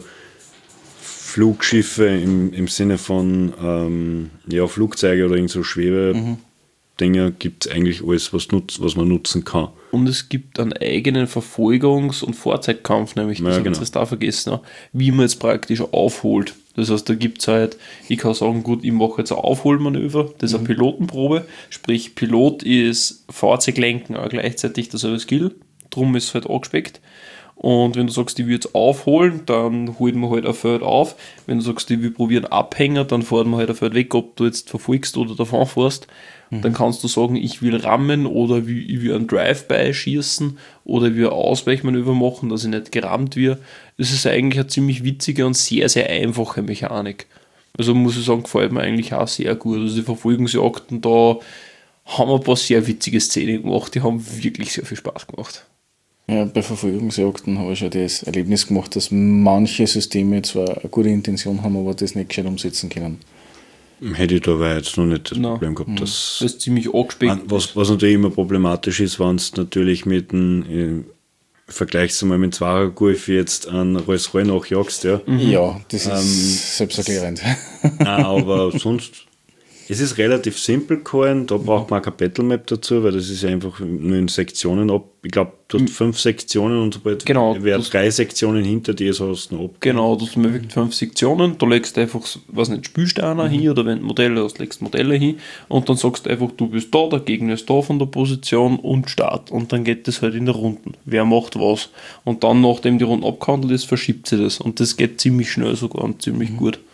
Flugschiffe im, im Sinne von ähm, ja, Flugzeuge oder irgend so Schwebedinger, mhm. gibt es eigentlich alles, was, nutz, was man nutzen kann. Und es gibt einen eigenen Verfolgungs- und Fahrzeugkampf, nämlich, das ja, haben genau. wir jetzt da vergessen, wie man jetzt praktisch aufholt. Das heißt, da gibt es halt, ich kann sagen, gut, ich mache jetzt ein Aufholmanöver, das ist eine mhm. Pilotenprobe, sprich Pilot ist Fahrzeuglenken auch gleichzeitig dasselbe Skill, drum ist es halt angespeckt. Und wenn du sagst, ich will jetzt aufholen, dann holt man halt ein Feld auf. Wenn du sagst, ich will probieren Abhänger, dann fährt man halt ein Feld weg, ob du jetzt verfolgst oder davon fährst. Mhm. Dann kannst du sagen, ich will rammen oder ich will einen Drive-by schießen oder ich will ein Ausweichmanöver machen, dass ich nicht gerammt werde. Das ist eigentlich eine ziemlich witzige und sehr, sehr einfache Mechanik. Also muss ich sagen, gefällt mir eigentlich auch sehr gut. Also die Verfolgungsjagden, da haben wir ein paar sehr witzige Szenen gemacht, die haben wirklich sehr viel Spaß gemacht. Ja, bei Verfolgungsjagden habe ich schon das Erlebnis gemacht, dass manche Systeme zwar eine gute Intention haben, aber das nicht gescheit umsetzen können. Hätte ich da jetzt noch nicht das no. Problem gehabt. Dass das ist ziemlich angespeckt. Was, was natürlich immer problematisch ist, wenn es natürlich mit dem, äh, vergleichst du mal mit Zwarer-Golf jetzt an Rolls-Royce nachjagst, ja. Mhm. Ja, das ist ähm, selbsterklärend. Nein, aber sonst, es ist relativ simpel gehalten, da braucht man keine Battlemap dazu, weil das ist ja einfach nur in Sektionen ab. Ich glaube, du hast fünf Sektionen und sobald genau, wer drei Sektionen hinter dir, so hast du noch ab. Genau, du hast mir wirklich fünf Sektionen, da legst du einfach, was nicht, Spielsteine mhm. hin oder wenn du Modelle hast, legst du Modelle hin und dann sagst du einfach, du bist da, der Gegner ist da von der Position und Start. Und dann geht das halt in der Runden. Wer macht was? Und dann, nachdem die Runde abgehandelt ist, verschiebt sie das. Und das geht ziemlich schnell sogar und ziemlich mhm. gut.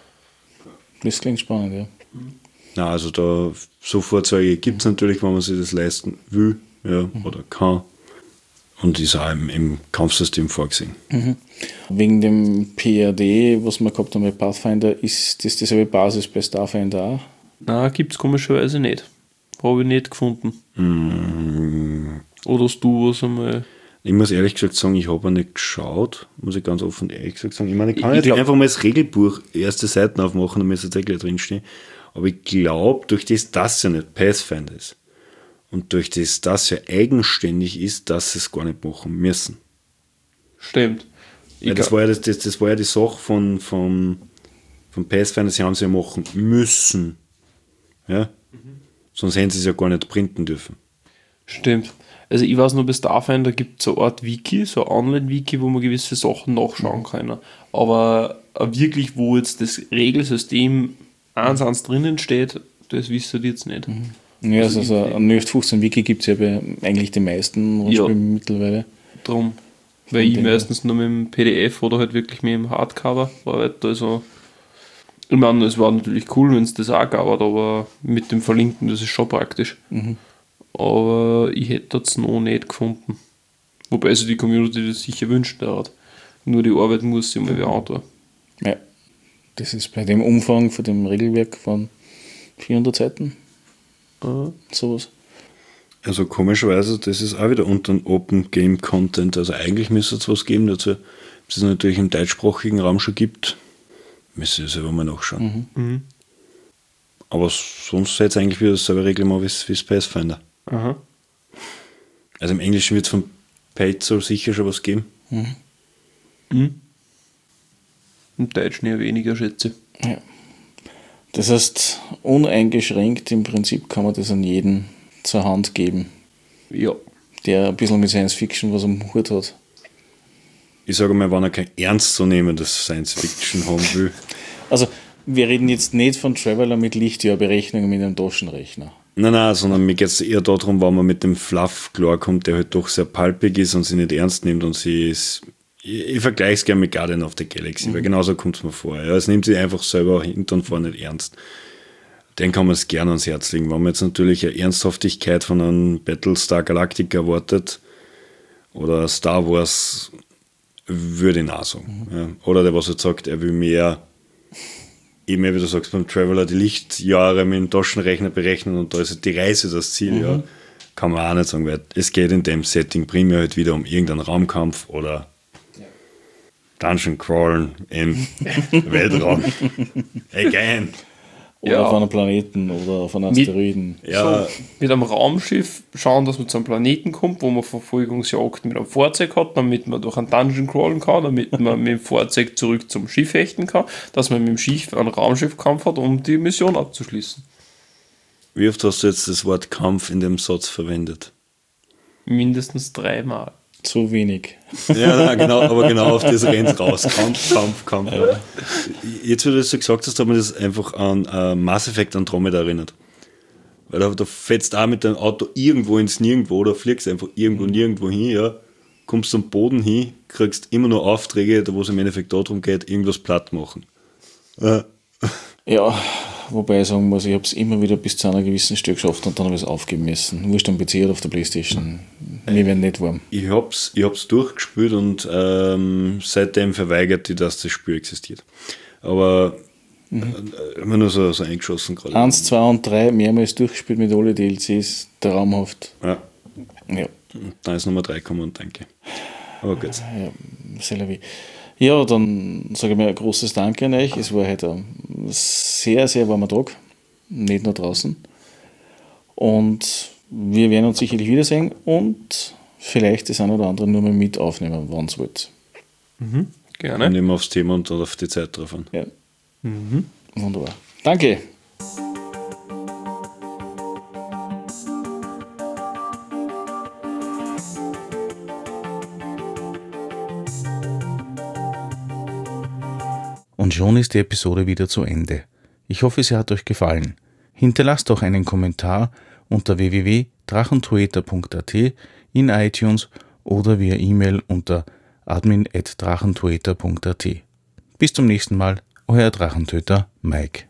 Das klingt spannend, ja. Na, also da so Fahrzeuge gibt es natürlich, wenn man sich das leisten will, ja, mhm. oder kann. Und ist auch im, im Kampfsystem vorgesehen. Mhm. Wegen dem P R D, was wir gehabt haben bei Pathfinder, ist das dieselbe Basis bei Starfinder auch? Nein, gibt es komischerweise nicht. Habe ich nicht gefunden. Mhm. Oder hast du was einmal... Ich muss ehrlich gesagt sagen, ich habe nicht geschaut, muss ich ganz offen ehrlich gesagt sagen. Ich meine, ich kann ich, ich jetzt einfach mal das Regelbuch erste Seiten aufmachen, damit es jetzt gleich drinstehen. Aber ich glaube, durch das, dass ja nicht Pathfinder ist und durch das, dass er eigenständig ist, dass sie es gar nicht machen müssen. Stimmt. Weil das, war ja das, das, das war ja die Sache von, von, von Pathfinder, sie haben es ja machen müssen. Ja? Mhm. Sonst hätten sie es ja gar nicht printen dürfen. Stimmt. Also ich weiß nur, bei Starfinder gibt es so eine Art Wiki, so ein Online-Wiki, wo man gewisse Sachen nachschauen kann. Aber wirklich, wo jetzt das Regelsystem eins eins drinnen steht, das wissen die jetzt nicht. Mhm. Ja, also, also ein null acht fünfzehn Wiki gibt es ja bei eigentlich die meisten Rollenspielen ja. mittlerweile. Drum. Weil ich meistens nur mit dem P D F oder halt wirklich mit dem Hardcover arbeite. Also, ich meine, es war natürlich cool, wenn es das auch gab, aber mit dem Verlinken, das ist schon praktisch. Mhm. Aber ich hätte das noch nicht gefunden. Wobei sich die Community das sicher wünscht hat. Nur die Arbeit muss sie mal wieder antun. Ja. Das ist bei dem Umfang von dem Regelwerk von vierhundert Seiten. Uh. Sowas. Also komischerweise, das ist auch wieder unter dem Open Game Content. Also eigentlich müsste es was geben dazu. Dass es natürlich im deutschsprachigen Raum schon gibt, müsste ich selber mal nachschauen. Mhm. Mhm. Aber sonst seid ihr eigentlich wieder dasselbe Reglement wie das Pathfinder. Aha. Also im Englischen wird es von Paizo sicher schon was geben. Mhm. Mhm. Im Deutschen eher weniger, schätze ich. Ja. Das heißt, uneingeschränkt im Prinzip kann man das an jeden zur Hand geben. Ja. Der ein bisschen mit Science Fiction was am Hut hat. Ich sage mal, wenn er kein ernstzunehmendes Science Fiction haben will. Also, wir reden jetzt nicht von Traveler mit Lichtjahrberechnungen mit einem Taschenrechner. Nein, nein, sondern mir geht es eher darum, wenn man mit dem Fluff klarkommt, der halt doch sehr palpig ist und sich nicht ernst nimmt und sie ist. Ich, ich vergleiche es gerne mit Guardian of the Galaxy, mhm. weil genauso kommt es mir vor. Ja, es nimmt sich einfach selber hinten und vorne nicht ernst. Den kann man es gerne ans Herz legen. Wenn man jetzt natürlich eine Ernsthaftigkeit von einem Battlestar Galactica erwartet oder Star Wars, würde ich auch sagen. Mhm. Ja. Oder der, was jetzt sagt, er will mehr eben, wie du sagst, beim Traveler die Lichtjahre mit dem Taschenrechner berechnen und da ist die Reise das Ziel, mhm. ja, kann man auch nicht sagen, weil es geht in dem Setting primär halt wieder um irgendeinen Raumkampf oder ja. Dungeon Crawlen im Weltraum. Again. Oder ja. auf einem Planeten oder auf einem Asteroiden. Mit, ja. so, mit einem Raumschiff schauen, dass man zu einem Planeten kommt, wo man Verfolgungsjagd mit einem Fahrzeug hat, damit man durch einen Dungeon crawlen kann, damit man mit dem Fahrzeug zurück zum Schiff hechten kann, dass man mit dem Schiff einen Raumschiffkampf hat, um die Mission abzuschließen. Wie oft hast du jetzt das Wort Kampf in dem Satz verwendet? Mindestens dreimal. Zu wenig. Ja, nein, genau, aber genau auf das rennt raus. Kampf, Kampf, Kampf. Ja. Jetzt, wie du das so gesagt hast, hat man das einfach an uh, Mass Effect Andromeda erinnert. Weil da, da fährst du auch mit deinem Auto irgendwo ins Nirgendwo oder fliegst einfach irgendwo nirgendwo hin, ja, kommst am Boden hin, kriegst immer nur Aufträge, da wo es im Endeffekt darum geht, irgendwas platt machen. Äh. Ja, wobei ich sagen muss, ich habe es immer wieder bis zu einer gewissen Stück geschafft und dann habe ich es aufgeben müssen. Wurscht am P C oder auf der Playstation. Wir werden nicht warm. Ich habe es ich hab's durchgespielt und ähm, seitdem verweigert ich, dass das Spiel existiert. Aber mhm. äh, immer nur so, so eingeschossen gerade. Eins, zwei und drei mehrmals durchgespielt mit alle D L Cs, traumhaft. Ja. ja. Dann ist Nummer drei gekommen und danke. Aber gut. Ja, c'est la vie. Ja, dann sage ich mir ein großes Danke an euch. Es war heute ein sehr, sehr warmer Tag. Nicht nur draußen. Und wir werden uns sicherlich wiedersehen und vielleicht das eine oder andere nur mal mit aufnehmen, wann es wollt. Mhm, gerne. Und nehmen wir aufs Thema und auf die Zeit drauf an. Ja. Mhm. Wunderbar. Danke. Und schon ist die Episode wieder zu Ende. Ich hoffe, sie hat euch gefallen. Hinterlasst doch einen Kommentar unter w w w punkt drachentoeter punkt a t in iTunes oder via E-Mail unter admin at drachentoeter punkt a t. Bis zum nächsten Mal, euer Drachentöter Mike.